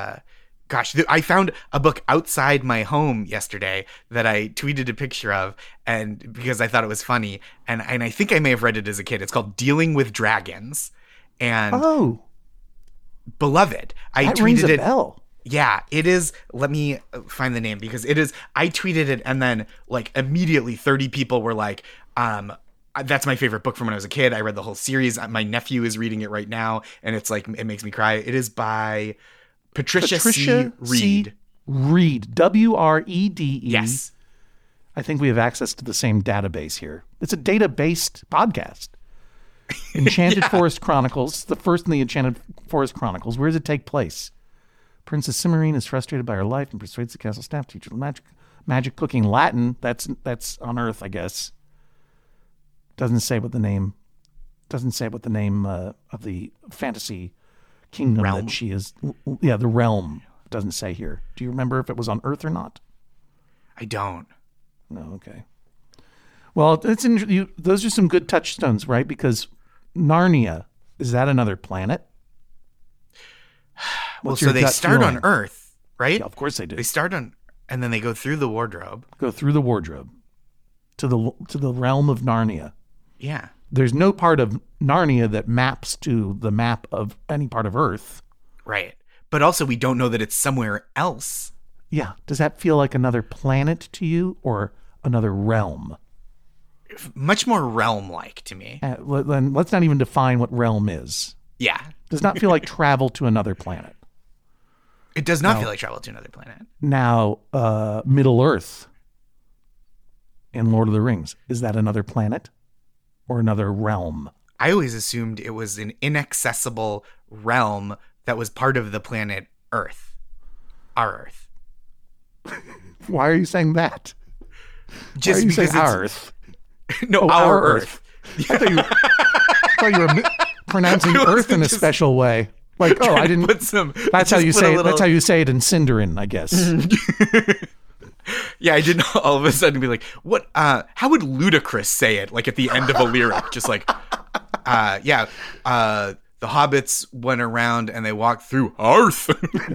I found a book outside my home yesterday that I tweeted a picture of, and because I thought it was funny, and I think I may have read it as a kid. It's called Dealing with Dragons. And beloved. That rings a bell. Yeah, it is. Let me find the name, because it is. I tweeted it, and then like immediately 30 people were like, that's my favorite book from when I was a kid. I read the whole series. My nephew is reading it right now, and it's like, it makes me cry. It is by Patricia C. Reed. Reed. W-R-E-D-E. Yes. I think we have access to the same database here. It's a data-based podcast. Enchanted Forest Chronicles, the first in the Enchanted Forest Chronicles. Where does it take place? Princess Cimarine is frustrated by her life and persuades the castle staff to teach her magic cooking. Latin, that's on Earth, I guess. Doesn't say what the name of the fantasy kingdom that she is. Yeah, the realm doesn't say here. Do you remember if it was on Earth or not? I don't. No, okay. Well, those are some good touchstones, right? Because Narnia, is that another planet? Well, so they start on Earth, right? Yeah, of course they do. They start on, and then they go through the wardrobe. Go through the wardrobe to the realm of Narnia. Yeah. There's no part of Narnia that maps to the map of any part of Earth. Right. But also we don't know that it's somewhere else. Yeah. Does that feel like another planet to you, or another realm? Much more realm-like to me. Then let's not even define what realm is. Yeah. Does not feel like travel to another planet. It does not feel like travel to another planet. Now, Middle Earth in Lord of the Rings, is that another planet or another realm? I always assumed it was an inaccessible realm that was part of the planet Earth. Our Earth. Why are you saying that? Just because our Earth. No, our Earth. I thought you were pronouncing Earth in a special way. Like, I didn't put some. That's how you say it. That's how you say it in Sindarin, I guess. Yeah, I didn't all of a sudden be like, what? How would Ludacris say it? Like at the end of a lyric, just like, the hobbits went around and they walked through Earth.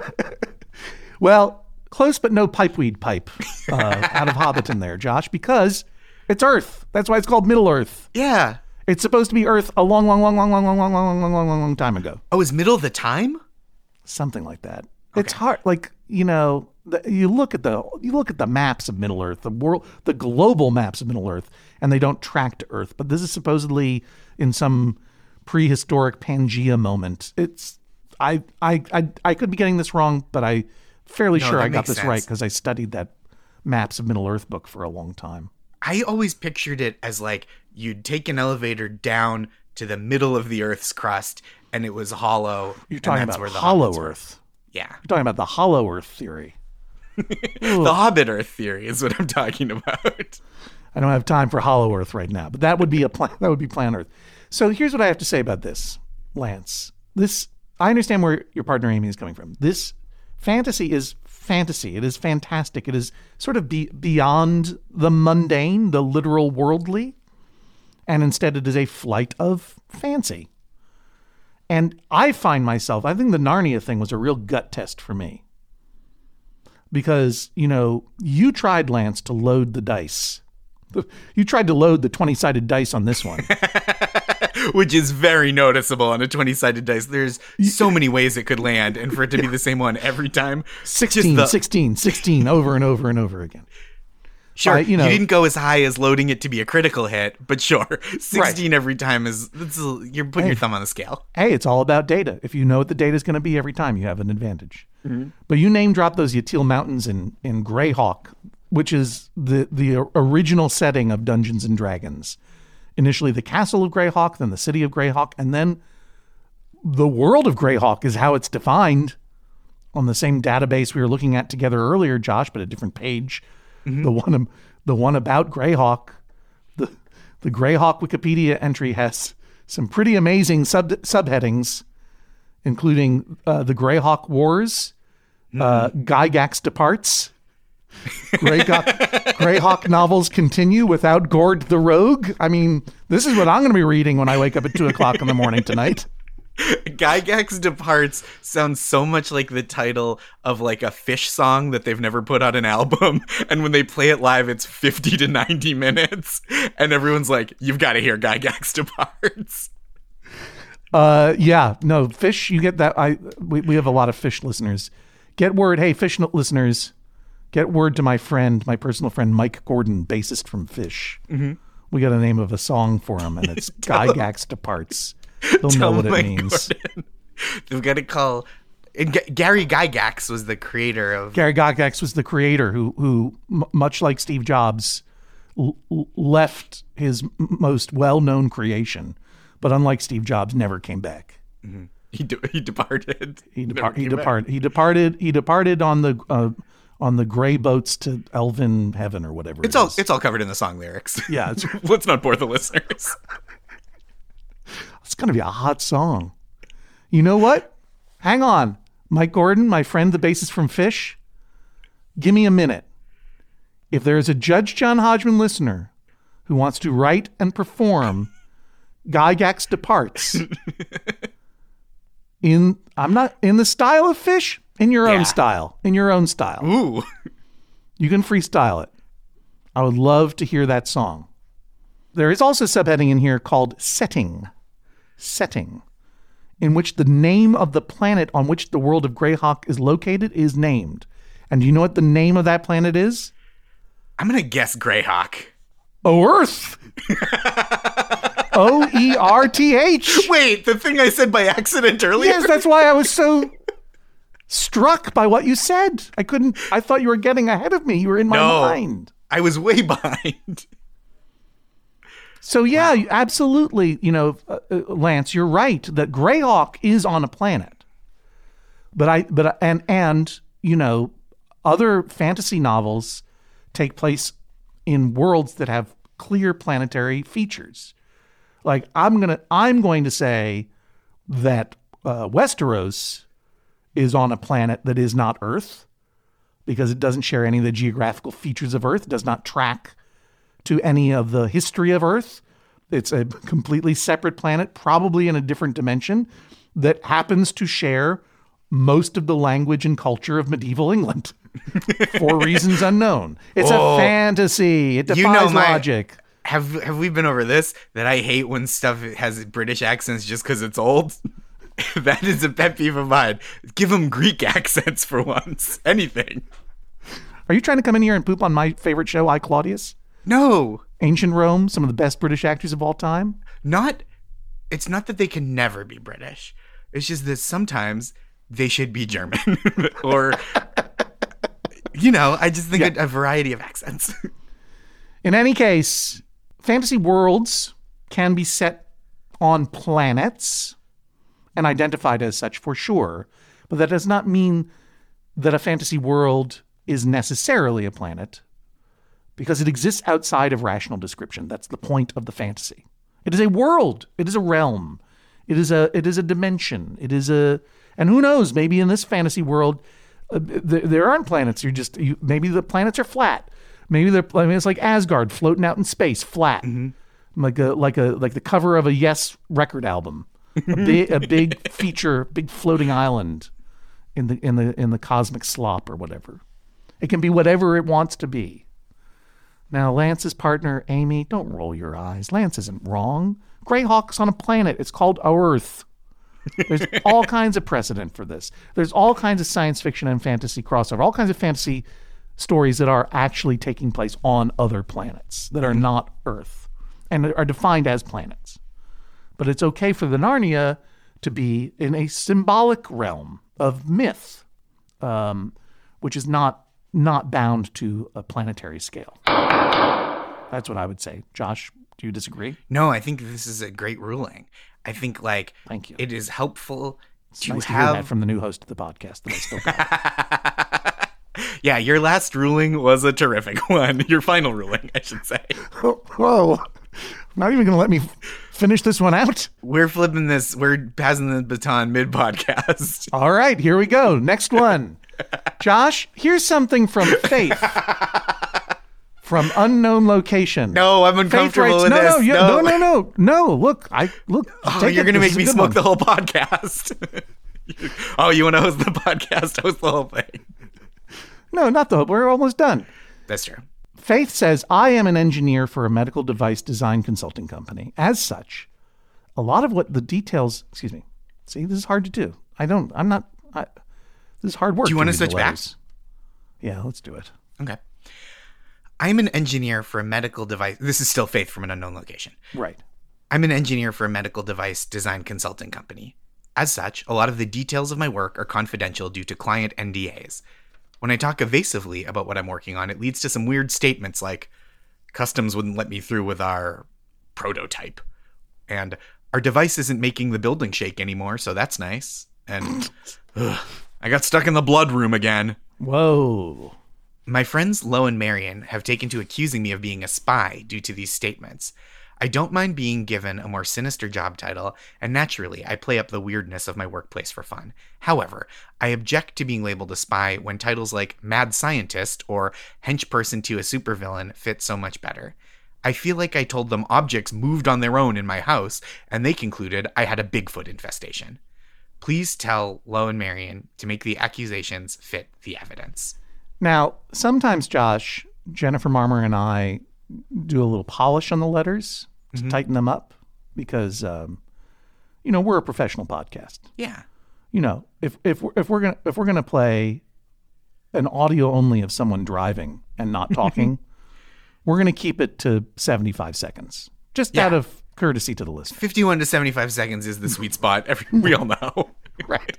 Well, close but no pipeweed pipe out of Hobbiton there, Josh, because it's Earth. That's why it's called Middle Earth. Yeah. It's supposed to be Earth a long time ago. Oh, is middle the time? Something like that. Okay. It's hard. Like, you look at the maps of Middle Earth, the global maps of Middle Earth, and they don't track to Earth. But this is supposedly in some prehistoric Pangea moment. I could be getting this wrong, but I'm fairly sure I got this right because I studied that Maps of Middle Earth book for a long time. I always pictured it as like you'd take an elevator down to the middle of the Earth's crust and it was hollow. You're talking about hollow Earth. Yeah. You're talking about the hollow Earth theory. The Hobbit Earth theory is what I'm talking about. I don't have time for hollow Earth right now, but that would be planet Earth. So here's what I have to say about this, Lance. I understand where your partner Amy is coming from. This fantasy is fantasy. It is fantastic. It is sort of beyond the mundane, the literal worldly. And instead it is a flight of fancy. And I find myself, I think the Narnia thing was a real gut test for me. Because, you tried, Lance, to load the dice. You tried to load the 20-sided dice on this one. Which is very noticeable on a 20-sided dice. There's so many ways it could land, and for it to be the same one every time. 16, 16, over and over and over again. Sure, you didn't go as high as loading it to be a critical hit, but sure, 16 every time you're putting your thumb on the scale. Hey, it's all about data. If you know what the data is going to be every time, you have an advantage. Mm-hmm. But you name drop those Yatil Mountains in Greyhawk, which is the original setting of Dungeons and Dragons. Initially the castle of Greyhawk, then the city of Greyhawk, and then the world of Greyhawk is how it's defined on the same database we were looking at together earlier, Josh, but a different page. Mm-hmm. The one about Greyhawk, the Greyhawk Wikipedia entry has some pretty amazing subheadings, including the Greyhawk Wars, Gygax Departs, Greyhawk novels continue without Gord the Rogue. I mean, this is what I'm going to be reading when I wake up at 2:00 in the morning tonight. Gygax Departs sounds so much like the title of like a Fish song that they've never put on an album, and when they play it live it's 50 to 90 minutes and everyone's like, you've got to hear Gygax Departs. Fish, you get that. We have a lot of Fish listeners. Get word, hey, Fish listeners, get word to my personal friend Mike Gordon, bassist from Fish. Mm-hmm. We got a name of a song for him, and it's Gygax Departs. They'll know what it means. They've got to call. Gary Gygax was the creator of. Gary Gygax was the creator who much like Steve Jobs, left his most well-known creation, but unlike Steve Jobs, never came back. Mm-hmm. He departed. He departed on the gray boats to elven heaven or whatever. It's all covered in the song lyrics. Yeah, let's not bore the listeners. It's going to be a hot song. You know what? Hang on. Mike Gordon, my friend, the bassist from Fish, give me a minute. If there is a Judge John Hodgman listener who wants to write and perform Gygax Departs I'm not in the style of Fish, in your own style. Ooh. You can freestyle it. I would love to hear that song. There is also a subheading in here called Setting, in which the name of the planet on which the world of Greyhawk is located is named. And do you know what the name of that planet is? I'm going to guess Greyhawk. Earth. OERTH. Wait, the thing I said by accident earlier? Yes, that's why I was so struck by what you said. I thought you were getting ahead of me. You were in my mind. I was way behind. So yeah, wow. Absolutely. Lance, you're right that Greyhawk is on a planet, other fantasy novels take place in worlds that have clear planetary features. Like I'm going to say that Westeros is on a planet that is not Earth because it doesn't share any of the geographical features of Earth, does not track to any of the history of Earth. It's a completely separate planet, probably in a different dimension, that happens to share most of the language and culture of medieval England for reasons unknown. It's a fantasy. It defies logic. Have we been over this? That I hate when stuff has British accents just because it's old. That is a pet peeve of mine. Give them Greek accents for once. Anything. Are you trying to come in here and poop on my favorite show, I, Claudius? No. Ancient Rome, some of the best British actors of all time? It's not that they can never be British. It's just that sometimes they should be German. Or, I just think a variety of accents. In any case, fantasy worlds can be set on planets and identified as such for sure. But that does not mean that a fantasy world is necessarily a planet, because it exists outside of rational description. That's the point of the fantasy. It is a world. It is a realm. It is a dimension. And who knows, maybe in this fantasy world, there aren't planets. Maybe the planets are flat. Maybe it's like Asgard floating out in space, flat. Mm-hmm. like the cover of a Yes record album, a big feature, big floating island in the cosmic slop or whatever. It can be whatever it wants to be. Now, Lance's partner, Amy, don't roll your eyes. Lance isn't wrong. Greyhawk's on a planet. It's called Earth. There's all kinds of precedent for this. There's all kinds of science fiction and fantasy crossover, all kinds of fantasy stories that are actually taking place on other planets that are not Earth and are defined as planets. But it's okay for the Narnia to be in a symbolic realm of myth, which is not bound to a planetary scale. That's what I would say. Josh, do you disagree? No, I think this is a great ruling. I think thank you. It is helpful to nice have to hear that from the new host of the podcast that I still got. Yeah, your last ruling was a terrific one. Your final ruling, I should say. Whoa. Not even going to let me finish this one out? We're flipping this. We're passing the baton mid-podcast. All right, here we go. Next one. Josh, here's something from Faith. From unknown location. No, I'm uncomfortable with this. No. Look. Oh, you're going to make me smoke the whole podcast. Oh, you want to host the podcast? Host the whole thing. No, not the whole. We're almost done. That's true. Faith says, I am an engineer for a medical device design consulting company. As such, a lot of what the details, excuse me. See, this is hard to do. This is hard work. Do you want to switch back? Yeah, let's do it. Okay. I'm an engineer for a medical device. This is still Faith from an unknown location. Right. I'm an engineer for a medical device design consulting company. As such, a lot of the details of my work are confidential due to client NDAs. When I talk evasively about what I'm working on, it leads to some weird statements like, customs wouldn't let me through with our prototype. And our device isn't making the building shake anymore, so that's nice. And I got stuck in the blood room again. Whoa. My friends Lo and Marion have taken to accusing me of being a spy due to these statements. I don't mind being given a more sinister job title, and naturally, I play up the weirdness of my workplace for fun. However, I object to being labeled a spy when titles like Mad Scientist or Henchperson to a Supervillain fit so much better. I feel like I told them objects moved on their own in my house, and they concluded I had a Bigfoot infestation. Please tell Lo and Marion to make the accusations fit the evidence. Now, sometimes, Josh, Jennifer Marmer and I do a little polish on the letters to tighten them up because, we're a professional podcast. Yeah. If we're gonna play an audio only of someone driving and not talking, we're gonna keep it to 75 seconds, just out of courtesy to the listener. 51 to 75 seconds is the sweet spot. We all know. Right.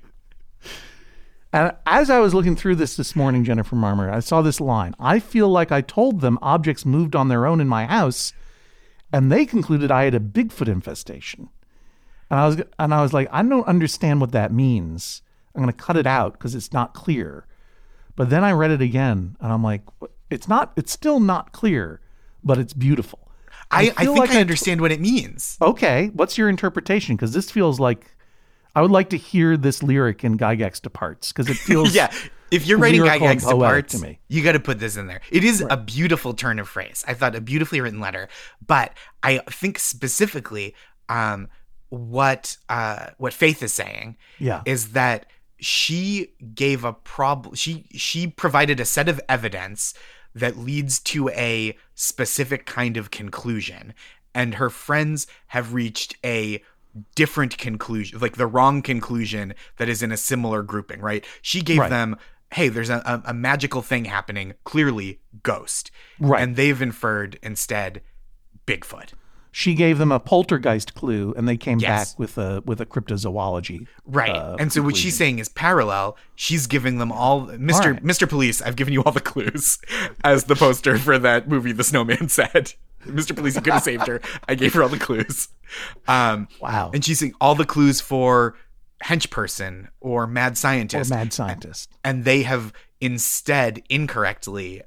And as I was looking through this morning, Jennifer Marmer, I saw this line. I feel like I told them objects moved on their own in my house, and they concluded I had a Bigfoot infestation. And I was like, I don't understand what that means. I'm going to cut it out because it's not clear. But then I read it again, and I'm like, it's still not clear, but it's beautiful. I think I understand what it means. Okay, what's your interpretation? Because this feels like I would like to hear this lyric in Gygax Departs because it feels If you're writing Gygax Departs, to me. You got to put this in there. It is a beautiful turn of phrase. I thought a beautifully written letter, but I think specifically what Faith is saying is that she gave a problem. She provided a set of evidence that leads to a specific kind of conclusion, and her friends have reached a different conclusion, like the wrong conclusion that is in a similar grouping, right? She gave them, hey, there's a magical thing happening, clearly ghost. Right. And they've inferred instead Bigfoot. She gave them a poltergeist clue and they came back with a cryptozoology. Right. And so what she's saying is parallel. She's giving them all Mr. Police, I've given you all the clues, as the poster for that movie The Snowman said. Mr. Police, you could have saved her. I gave her all the clues. Wow. And she's saying all the clues for henchperson or mad scientist. And they have instead incorrectly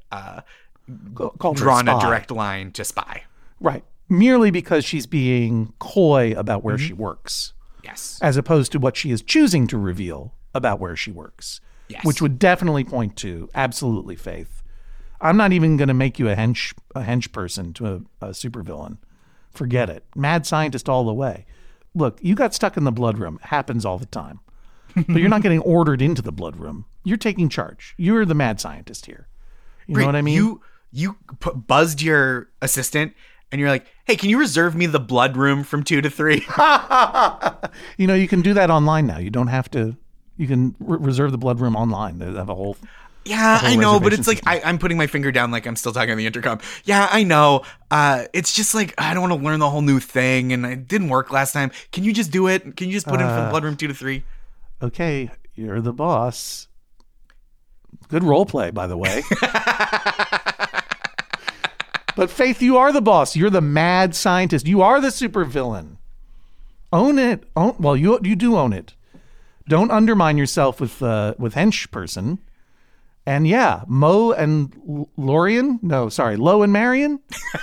drawn a direct line to spy. Right. Merely because she's being coy about where she works. Yes. As opposed to what she is choosing to reveal about where she works. Yes. Which would definitely point to absolutely Faith. I'm not even going to make you a hench person to a supervillain Forget it. Mad scientist all the way. Look, you got stuck in the blood room. It happens all the time. But you're not getting ordered into the blood room. You're taking charge. You're the mad scientist here. You know what I mean? You buzzed your assistant and you're like, hey, can you reserve me the blood room from 2 to 3? You can do that online now. You don't have to. You can reserve the blood room online. They have a whole. Yeah, I know, but it's like I'm putting my finger down like I'm still talking on the intercom. Yeah, I know. It's just like I don't want to learn the whole new thing, and it didn't work last time. Can you just do it? Can you just put in for the blood room 2 to 3? Okay, you're the boss. Good role play, by the way. But Faith, you are the boss. You're the mad scientist. You are the supervillain. Own it. Well, you do own it. Don't undermine yourself with hench person. And yeah, Mo and Lorian. No, sorry, Lo and Marion.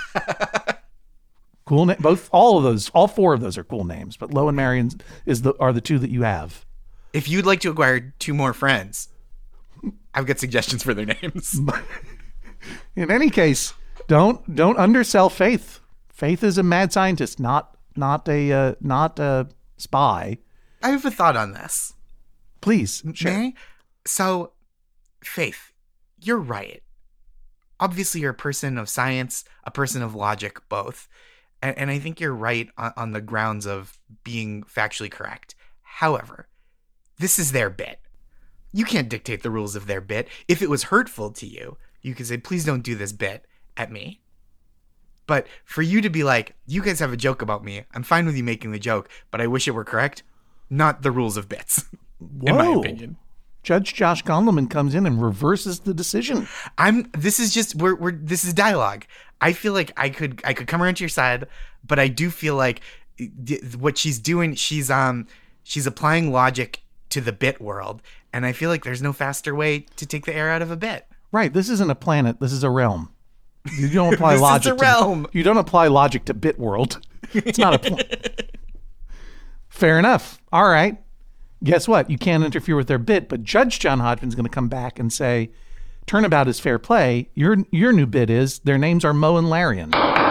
Cool name. All 4 of those are cool names. But Lo and Marion are the 2 that you have. If you'd like to acquire 2 more friends, I've got suggestions for their names. In any case, don't undersell Faith. Faith is a mad scientist, not a spy. I have a thought on this. Please, sure. So, Faith, you're right. Obviously, you're a person of science, a person of logic, both. And I think you're right on the grounds of being factually correct. However, this is their bit. You can't dictate the rules of their bit. If it was hurtful to you, you could say, please don't do this bit at me. But for you to be like, you guys have a joke about me. I'm fine with you making the joke, but I wish it were correct. Not the rules of bits, in my opinion. Judge Josh Gondelman comes in and reverses the decision. This is dialogue. I feel like I could come around to your side, but I do feel like what she's doing, she's applying logic to the bit world, and I feel like there's no faster way to take the air out of a bit. Right. This isn't a planet. This is a realm. You don't apply logic. This is a realm. You don't apply logic to bit world. It's not a planet. Fair enough. All right. Guess what? You can't interfere with their bit, but Judge John Hodgman's going to come back and say, turnabout is fair play. Your new bit is their names are Mo and Larian.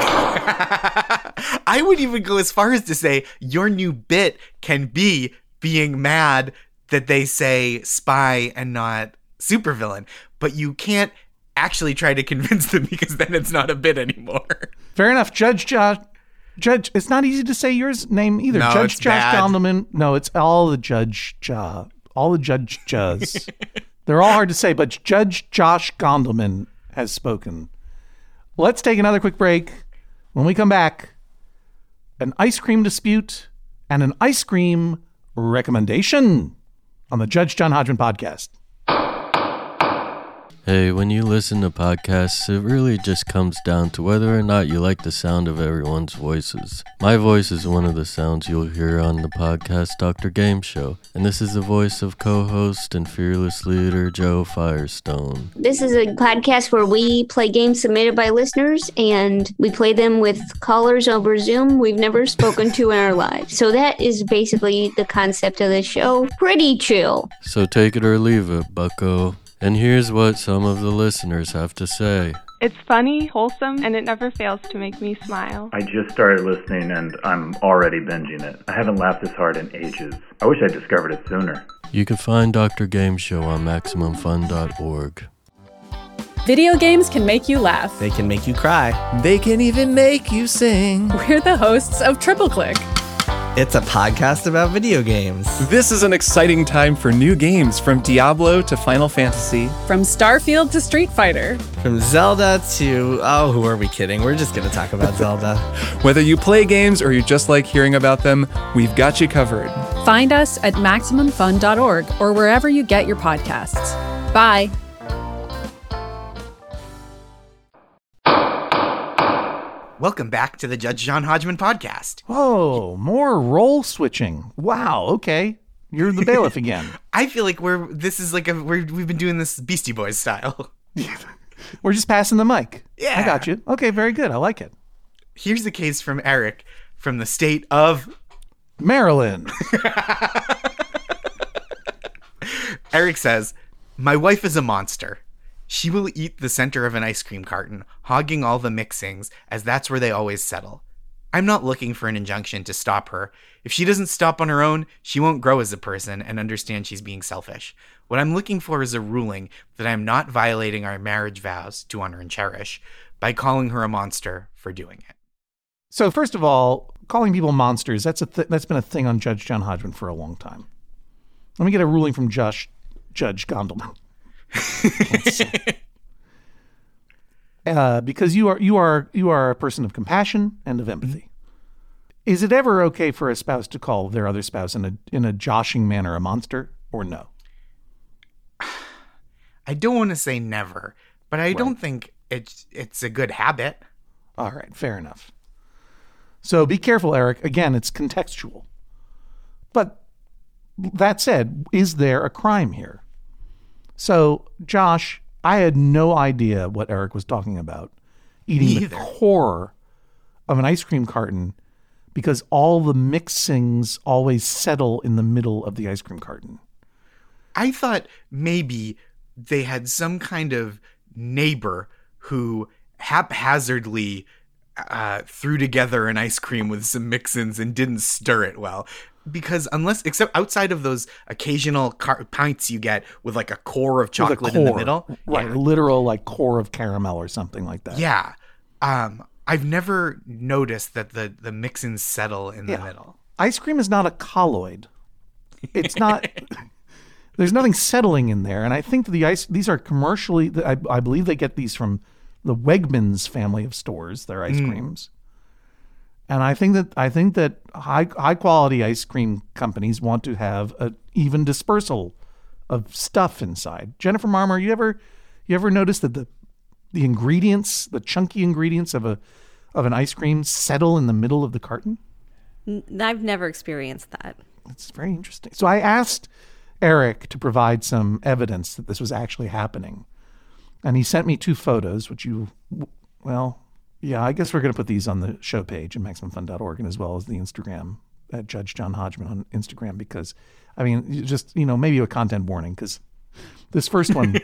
I would even go as far as to say your new bit can be being mad that they say spy and not supervillain, but you can't actually try to convince them because then it's not a bit anymore. Fair enough. Judge, it's not easy to say your name either. No, Judge Josh Gondelman. No, it's all the Judge Judges. They're all hard to say, but Judge Josh Gondelman has spoken. Let's take another quick break. When we come back, an ice cream dispute and an ice cream recommendation on the Judge John Hodgman podcast. Hey, when you listen to podcasts, it really just comes down to whether or not you like the sound of everyone's voices. My voice is one of the sounds you'll hear on the podcast Dr. Game Show, and this is the voice of co-host and fearless leader Joe Firestone. This is a podcast where we play games submitted by listeners, and we play them with callers over Zoom we've never spoken to in our lives. So that is basically the concept of the show. Pretty chill. So take it or leave it, bucko. And here's what some of the listeners have to say. It's funny, wholesome, and it never fails to make me smile. I just started listening and I'm already binging it. I haven't laughed this hard in ages. I wish I discovered it sooner. You can find Dr. Game Show on MaximumFun.org. Video games can make you laugh. They can make you cry. They can even make you sing. We're the hosts of Triple Click. It's a podcast about video games. This is an exciting time for new games, from Diablo to Final Fantasy. From Starfield to Street Fighter. From Zelda to... oh, who are we kidding? We're just going to talk about Zelda. Whether you play games or you just like hearing about them, we've got you covered. Find us at MaximumFun.org or wherever you get your podcasts. Bye. Welcome back to the Judge John Hodgman podcast. Oh, more role switching. Wow, okay. You're the bailiff again. I feel like we've been doing this Beastie Boys style. We're just passing the mic. Yeah. I got you. Okay, very good. I like it. Here's the case from Eric from the state of Maryland. Eric says, my wife is a monster. She will eat the center of an ice cream carton, hogging all the mixings, as that's where they always settle. I'm not looking for an injunction to stop her. If she doesn't stop on her own, she won't grow as a person and understand she's being selfish. What I'm looking for is a ruling that I'm not violating our marriage vows to honor and cherish by calling her a monster for doing it. So first of all, calling people monsters, that's been a thing on Judge John Hodgman for a long time. Let me get a ruling from Judge Gondelman. Because you are a person of compassion and of empathy. Is it ever okay for a spouse to call their other spouse in a joshing manner a monster, or no? I don't want to say never, but I don't think it's a good habit. All right, fair enough. So be careful, Eric. Again, it's contextual. But that said, is there a crime here? So, Josh, I had no idea what Eric was talking about. Eating the core of an ice cream carton because all the mixings always settle in the middle of the ice cream carton. I thought maybe they had some kind of neighbor who haphazardly threw together an ice cream with some mix-ins and didn't stir it well. Because except outside of those occasional pints you get with like a core of chocolate in the middle. Right, a literal like core of caramel or something like that. Yeah. I've never noticed that the mix-ins settle in the middle. Ice cream is not a colloid. It's not... There's nothing settling in there. And I think these are commercially... I believe they get these from the Wegmans family of stores, their ice creams. And I think that high quality ice cream companies want to have an even dispersal of stuff inside. Jennifer Marmer, you ever notice that the ingredients, the chunky ingredients of an ice cream settle in the middle of the carton? I've never experienced that. It's very interesting. So I asked Eric to provide some evidence that this was actually happening. And he sent me 2 photos, which I guess we're going to put these on the show page at MaximumFun.org and as well as the Instagram at Judge John Hodgman on Instagram because, I mean, just, maybe a content warning because this first one,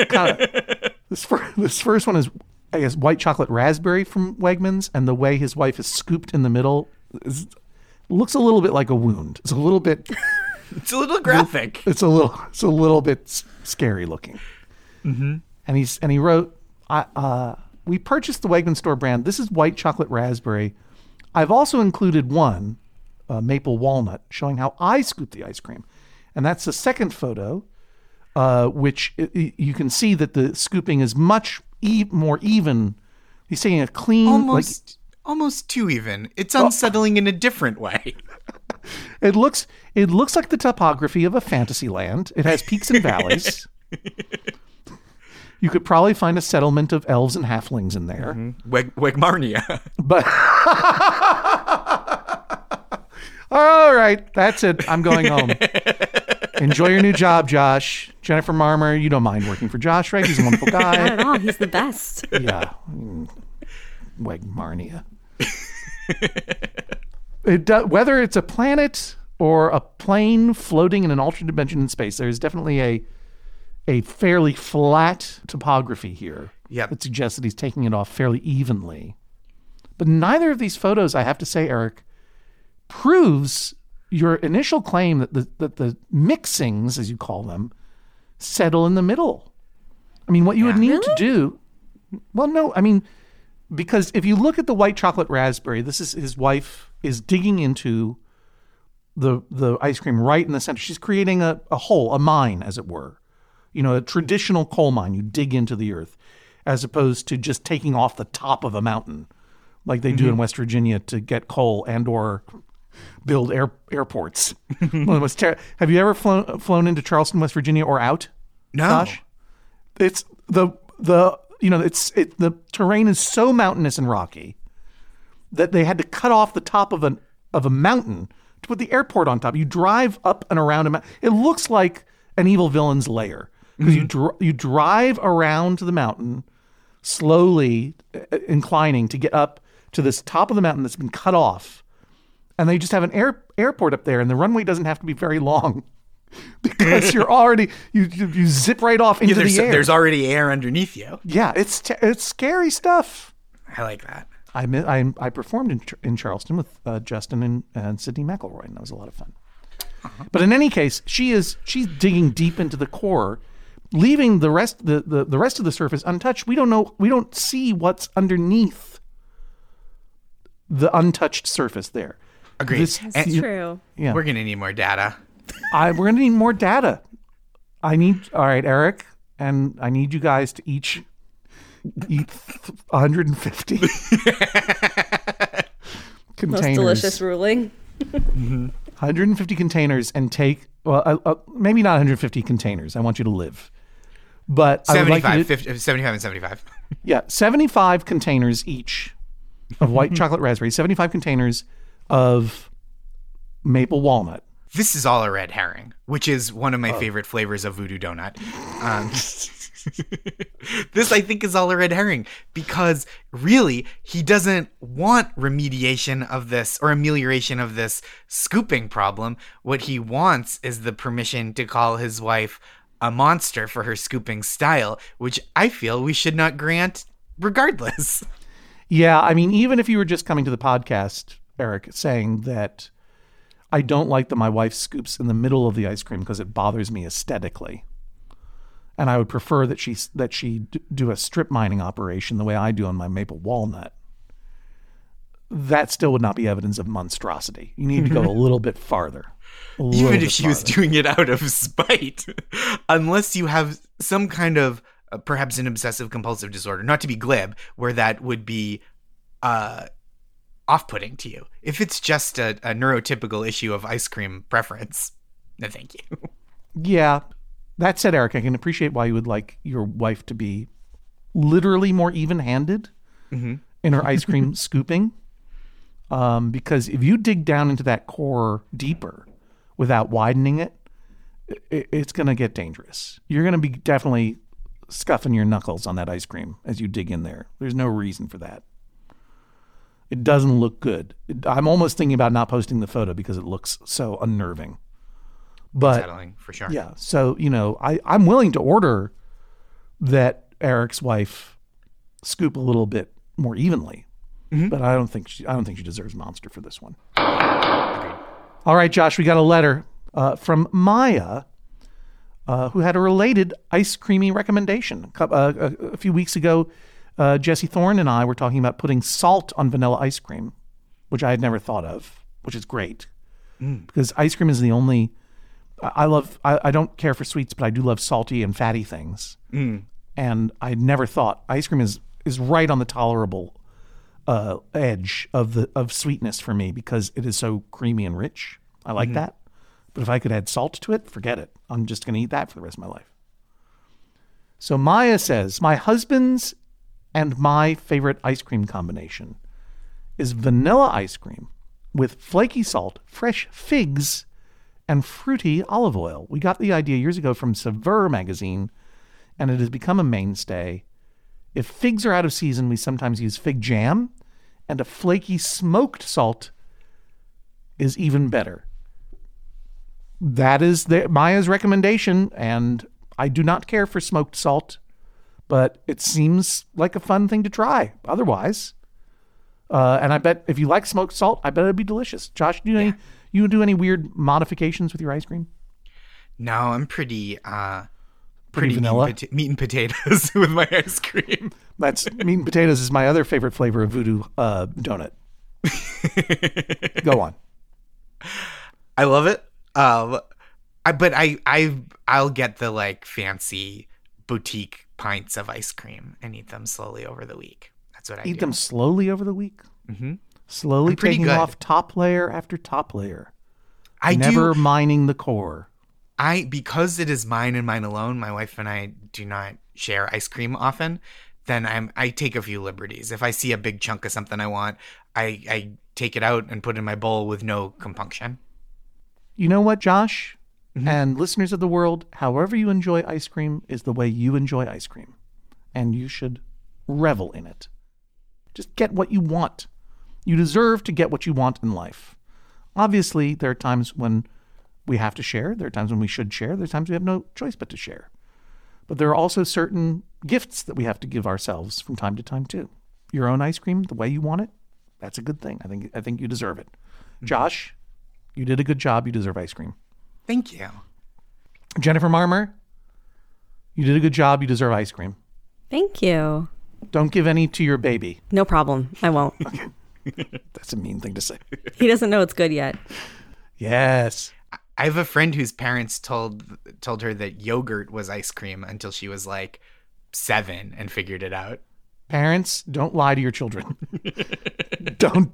this first one is, I guess, white chocolate raspberry from Wegmans, and the way his wife is scooped in the middle looks a little bit like a wound. It's a little bit... It's a little graphic. It's a little bit scary looking. Mm-hmm. And he wrote, we purchased the Wegmans store brand. This is white chocolate raspberry. I've also included one, maple walnut, showing how I scoop the ice cream. And that's the second photo, which you can see that the scooping is much more even. He's taking a clean... Almost too even. It's unsettling in a different way. It looks like the topography of a fantasy land. It has peaks and valleys. You could probably find a settlement of elves and halflings in there. Mm-hmm. Wegmarnia. But all right, that's it. I'm going home. Enjoy your new job, Josh. Jennifer Marmer, you don't mind working for Josh, right? He's a wonderful guy. Not at all. He's the best. Yeah. Wegmarnia. Whether it's a planet or a plane floating in an alternate dimension in space, there's definitely a fairly flat topography here that suggests that he's taking it off fairly evenly. But neither of these photos, I have to say, Eric, proves your initial claim that the mixings, as you call them, settle in the middle. I mean, what you would need to do... Well, no, I mean... Because if you look at the white chocolate raspberry, this is his wife is digging into the ice cream right in the center. She's creating a hole, a mine, as it were. A traditional coal mine. You dig into the earth, as opposed to just taking off the top of a mountain, like they do in West Virginia to get coal and or build airports. Have you ever flown into Charleston, West Virginia, or out? No. Josh? It's the terrain is so mountainous and rocky that they had to cut off the top of a mountain to put the airport on top. You drive up and around a mountain. It looks like an evil villain's lair because you drive around the mountain slowly inclining to get up to this top of the mountain that's been cut off. And they just have an airport up there, and the runway doesn't have to be very long. Because you're already you zip right off into the air. There's already air underneath you. Yeah, it's scary stuff. I like that. I performed in Charleston with Justin and Sydney McElroy, and that was a lot of fun. Uh-huh. But in any case, she's digging deep into the core, leaving the rest of the surface untouched. We don't see what's underneath the untouched surface there. Agreed. That's true. Yeah. We're gonna need more data. We're gonna need more data. All right, Eric, and I need you guys to eat 150 containers. Most delicious ruling. 150 containers and take, maybe not 150 containers. I want you to live. But 75 and 75. Yeah, 75 containers each of white chocolate raspberry, 75 containers of maple walnut. This is all a red herring, which is one of my favorite flavors of voodoo donut. This, I think, is all a red herring because really he doesn't want remediation of this or amelioration of this scooping problem. What he wants is the permission to call his wife a monster for her scooping style, which I feel we should not grant regardless. Yeah, I mean, even if you were just coming to the podcast, Eric, saying that I don't like that my wife scoops in the middle of the ice cream because it bothers me aesthetically. And I would prefer that she do a strip mining operation the way I do on my maple walnut. That still would not be evidence of monstrosity. You need to go a little bit farther. Even if she was doing it out of spite, unless you have some kind of perhaps an obsessive compulsive disorder, not to be glib, where that would be off-putting to you. If it's just a neurotypical issue of ice cream preference, no thank you. Yeah. That said, Eric, I can appreciate why you would like your wife to be literally more even-handed in her ice cream scooping. Because if you dig down into that core deeper without widening it, it's going to get dangerous. You're going to be definitely scuffing your knuckles on that ice cream as you dig in there. There's no reason for that. It doesn't look good. I'm almost thinking about not posting the photo because it looks so unnerving. But settling for sure. Yeah. So, I'm willing to order that Eric's wife scoop a little bit more evenly. Mm-hmm. But I don't think she deserves monster for this one. All right, Josh, we got a letter from Maya, who had a related ice creamy recommendation. A few weeks ago, Jesse Thorne and I were talking about putting salt on vanilla ice cream, which I had never thought of, which is great. Because ice cream is the only... I don't care for sweets, but I do love salty and fatty things. And I never thought ice cream is right on the tolerable edge of sweetness for me because it is so creamy and rich. I like that. But if I could add salt to it, forget it. I'm just going to eat that for the rest of my life. So Maya says, my husband's and my favorite ice cream combination is vanilla ice cream with flaky salt, fresh figs, and fruity olive oil. We got the idea years ago from Saveur magazine, and it has become a mainstay. If figs are out of season, we sometimes use fig jam, and a flaky smoked salt is even better. That is Maya's recommendation, and I do not care for smoked salt, but it seems like a fun thing to try otherwise. And I bet if you like smoked salt, I bet it'd be delicious. Josh, do you do any weird modifications with your ice cream? No, I'm pretty vanilla meat and potatoes with my ice cream. That's meat and potatoes is my other favorite flavor of voodoo donut. Go on. I love it. But I'll get the fancy boutique pints of ice cream and eat them slowly over the week. That's what I do. Eat them slowly over the week? Mm-hmm. Slowly taking off top layer after top layer. Never mining the core. Because it is mine and mine alone, my wife and I do not share ice cream often, then I take a few liberties. If I see a big chunk of something I want, I take it out and put it in my bowl with no compunction. You know what, Josh? And listeners of the world, however you enjoy ice cream is the way you enjoy ice cream. And you should revel in it. Just get what you want. You deserve to get what you want in life. Obviously, there are times when we have to share. There are times when we should share. There are times we have no choice but to share. But there are also certain gifts that we have to give ourselves from time to time, too. your own ice cream the way you want it, that's a good thing. I think you deserve it. Josh, you did a good job. You deserve ice cream. Thank you. Jennifer Marmer, you did a good job. You deserve ice cream. Thank you. Don't give any to your baby. No problem. I won't. Okay. That's a mean thing to say. He doesn't know it's good yet. Yes. I have a friend whose parents told her that yogurt was ice cream until she was like 7 and figured it out. Parents, don't lie to your children. Don't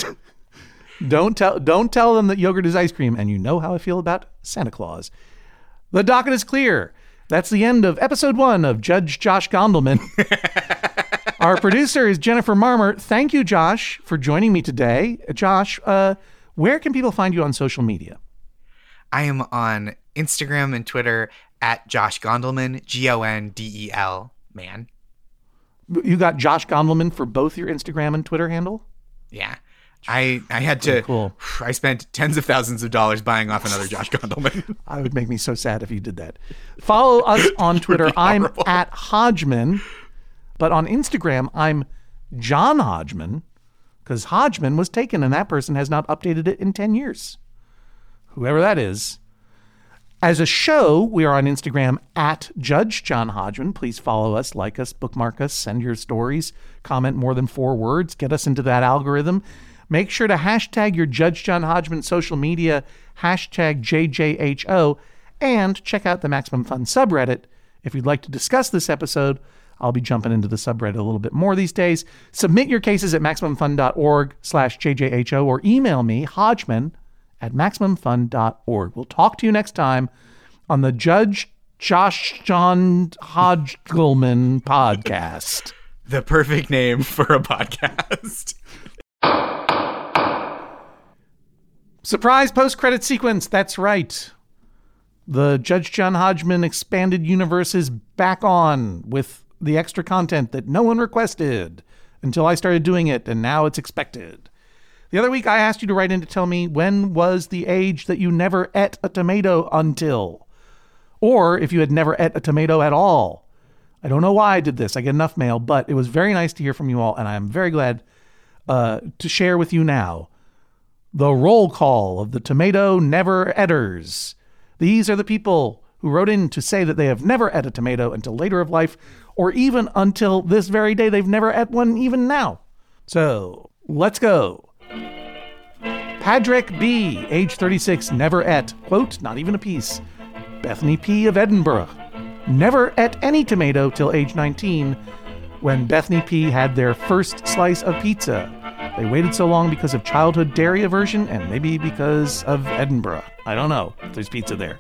tell them that yogurt is ice cream, and you know how I feel about Santa Claus. The docket is clear. That's the end of episode 1 of Judge Josh Gondelman. Our producer is Jennifer Marmer. Thank you, Josh, for joining me today. Josh, where can people find you on social media? I am on Instagram and Twitter at Josh Gondelman, Gondel, man. You got Josh Gondelman for both your Instagram and Twitter handle? Yeah. I had to, cool. I spent tens of thousands of dollars buying off another Josh Gondelman. I would make me so sad if you did that. Follow us on Twitter. I'm at Hodgman, but on Instagram, I'm John Hodgman, because Hodgman was taken and that person has not updated it in 10 years. Whoever that is. As a show, we are on Instagram at Judge John Hodgman. Please follow us, like us, bookmark us, send your stories, comment more than 4 words, get us into that algorithm. Make sure to hashtag your Judge John Hodgman social media, hashtag JJHO, and check out the Maximum Fun subreddit. If you'd like to discuss this episode, I'll be jumping into the subreddit a little bit more these days. Submit your cases at MaximumFun.org/JJHO or email me, Hodgman@MaximumFun.org. We'll talk to you next time on the Judge Josh John Hodgman podcast. The perfect name for a podcast. Surprise post-credit sequence. That's right. The Judge John Hodgman expanded universe is back on with the extra content that no one requested until I started doing it, and now it's expected. The other week, I asked you to write in to tell me when was the age that you never ate a tomato until, or if you had never ate a tomato at all. I don't know why I did this. I get enough mail, but it was very nice to hear from you all, and I am very glad to share with you now the roll call of the tomato never-etters. These are the people who wrote in to say that they have never ate a tomato until later of life, or even until this very day. They've never ate one even now. So, let's go. Padraig B., age 36, never ate, quote, not even a piece. Bethany P. of Edinburgh, never ate any tomato till age 19, when Bethany P. had their first slice of pizza. They waited so long because of childhood dairy aversion and maybe because of Edinburgh. I don't know if there's pizza there,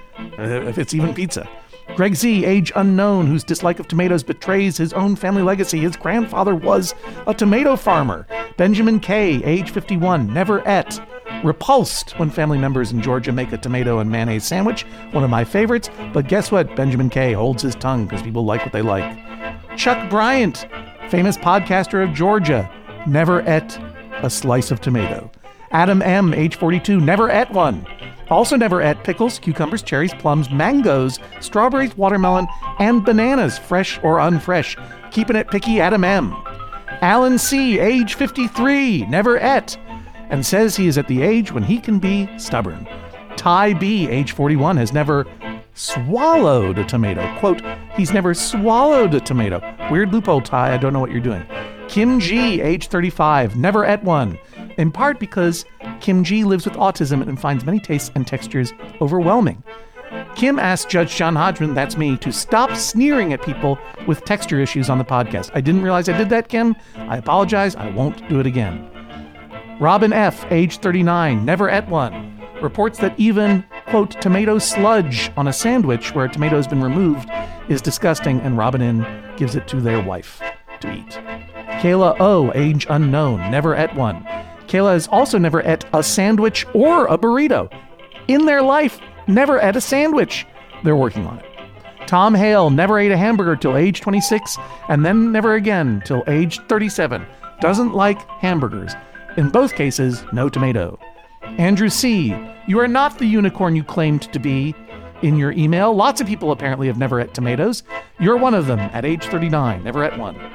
if it's even pizza. Greg Z., age unknown, whose dislike of tomatoes betrays his own family legacy. His grandfather was a tomato farmer. Benjamin K., age 51, never ate. Repulsed when family members in Georgia make a tomato and mayonnaise sandwich. One of my favorites, but guess what? Benjamin K. holds his tongue because people like what they like. Chuck Bryant, famous podcaster of Georgia, never ate a slice of tomato. Adam M., age 42, never ate one. Also never ate pickles, cucumbers, cherries, plums, mangoes, strawberries, watermelon, and bananas, fresh or unfresh. Keeping it picky, Adam M. Alan C., age 53, never ate, and says he is at the age when he can be stubborn. Ty B., age 41, has never swallowed a tomato. Quote, he's never swallowed a tomato. Weird loophole, Ty. I don't know what you're doing. Kim G., age 35, never ate one. In part because Kim G. lives with autism and finds many tastes and textures overwhelming. Kim asked Judge John Hodgman, that's me, to stop sneering at people with texture issues on the podcast. I didn't realize I did that, Kim. I apologize. I won't do it again. Robin F., age 39, never ate one. Reports that even, quote, tomato sludge on a sandwich where a tomato has been removed is disgusting, and Robin N. gives it to their wife to eat. Kayla O., age unknown, never ate one. Kayla has also never ate a sandwich or a burrito. In their life, never ate a sandwich. They're working on it. Tom Hale never ate a hamburger till age 26, and then never again till age 37. Doesn't like hamburgers. In both cases, no tomato. Andrew C., you are not the unicorn you claimed to be in your email. Lots of people apparently have never ate tomatoes. You're one of them at age 39, never ate one.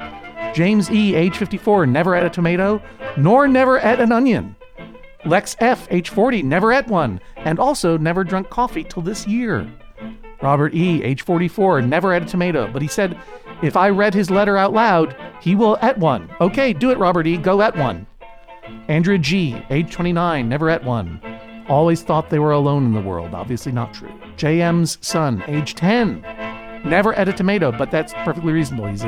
James E., age 54, never ate a tomato, nor never ate an onion. Lex F., age 40, never ate one, and also never drunk coffee till this year. Robert E., age 44, never ate a tomato, but he said, if I read his letter out loud, he will ate one. Okay, do it, Robert E., go ate one. Andrea G., age 29, never ate one. Always thought they were alone in the world. Obviously not true. JM's son, age 10, never ate a tomato, but that's perfectly reasonable. He's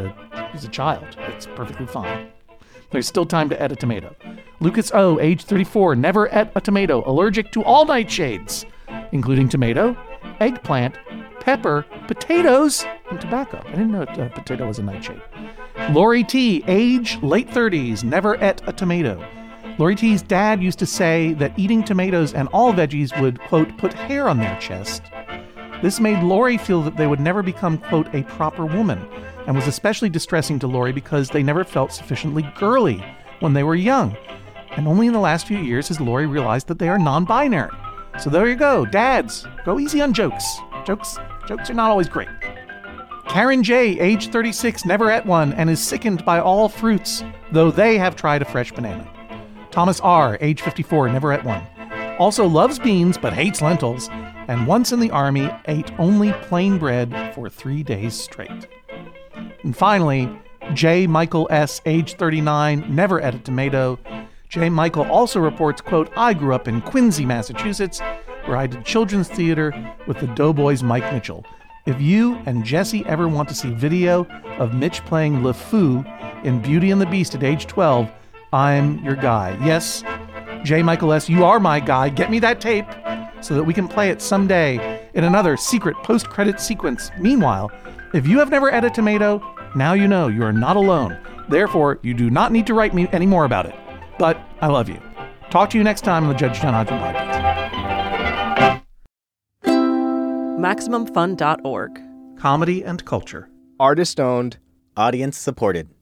a child. It's perfectly fine. There's still time to ate a tomato. Lucas O., age 34, never ate a tomato, allergic to all nightshades, including tomato, eggplant, pepper, potatoes, and tobacco. I didn't know a potato was a nightshade. Lori T., age late 30s, never ate a tomato. Lori T's dad used to say that eating tomatoes and all veggies would, quote, put hair on their chest. This made Lori feel that they would never become, quote, a proper woman, and was especially distressing to Lori because they never felt sufficiently girly when they were young. And only in the last few years has Lori realized that they are non-binary. So there you go, dads, go easy on jokes. Jokes are not always great. Karen J., age 36, never ate one and is sickened by all fruits, though they have tried a fresh banana. Thomas R., age 54, never ate one. Also loves beans but hates lentils, and once in the army ate only plain bread for 3 days straight. And finally, J. Michael S., age 39, never ate a tomato. J. Michael also reports, quote, I grew up in Quincy, Massachusetts, where I did children's theater with the Doughboys' Mike Mitchell. If you and Jesse ever want to see video of Mitch playing LeFou in Beauty and the Beast at age 12, I'm your guy. Yes, J. Michael S., you are my guy. Get me that tape so that we can play it someday in another secret post-credit sequence. Meanwhile, if you have never ate a tomato, now you know you are not alone. Therefore, you do not need to write me any more about it. But I love you. Talk to you next time on the Judge John Hodgman podcast. MaximumFun.org. Comedy and culture. Artist owned. Audience supported.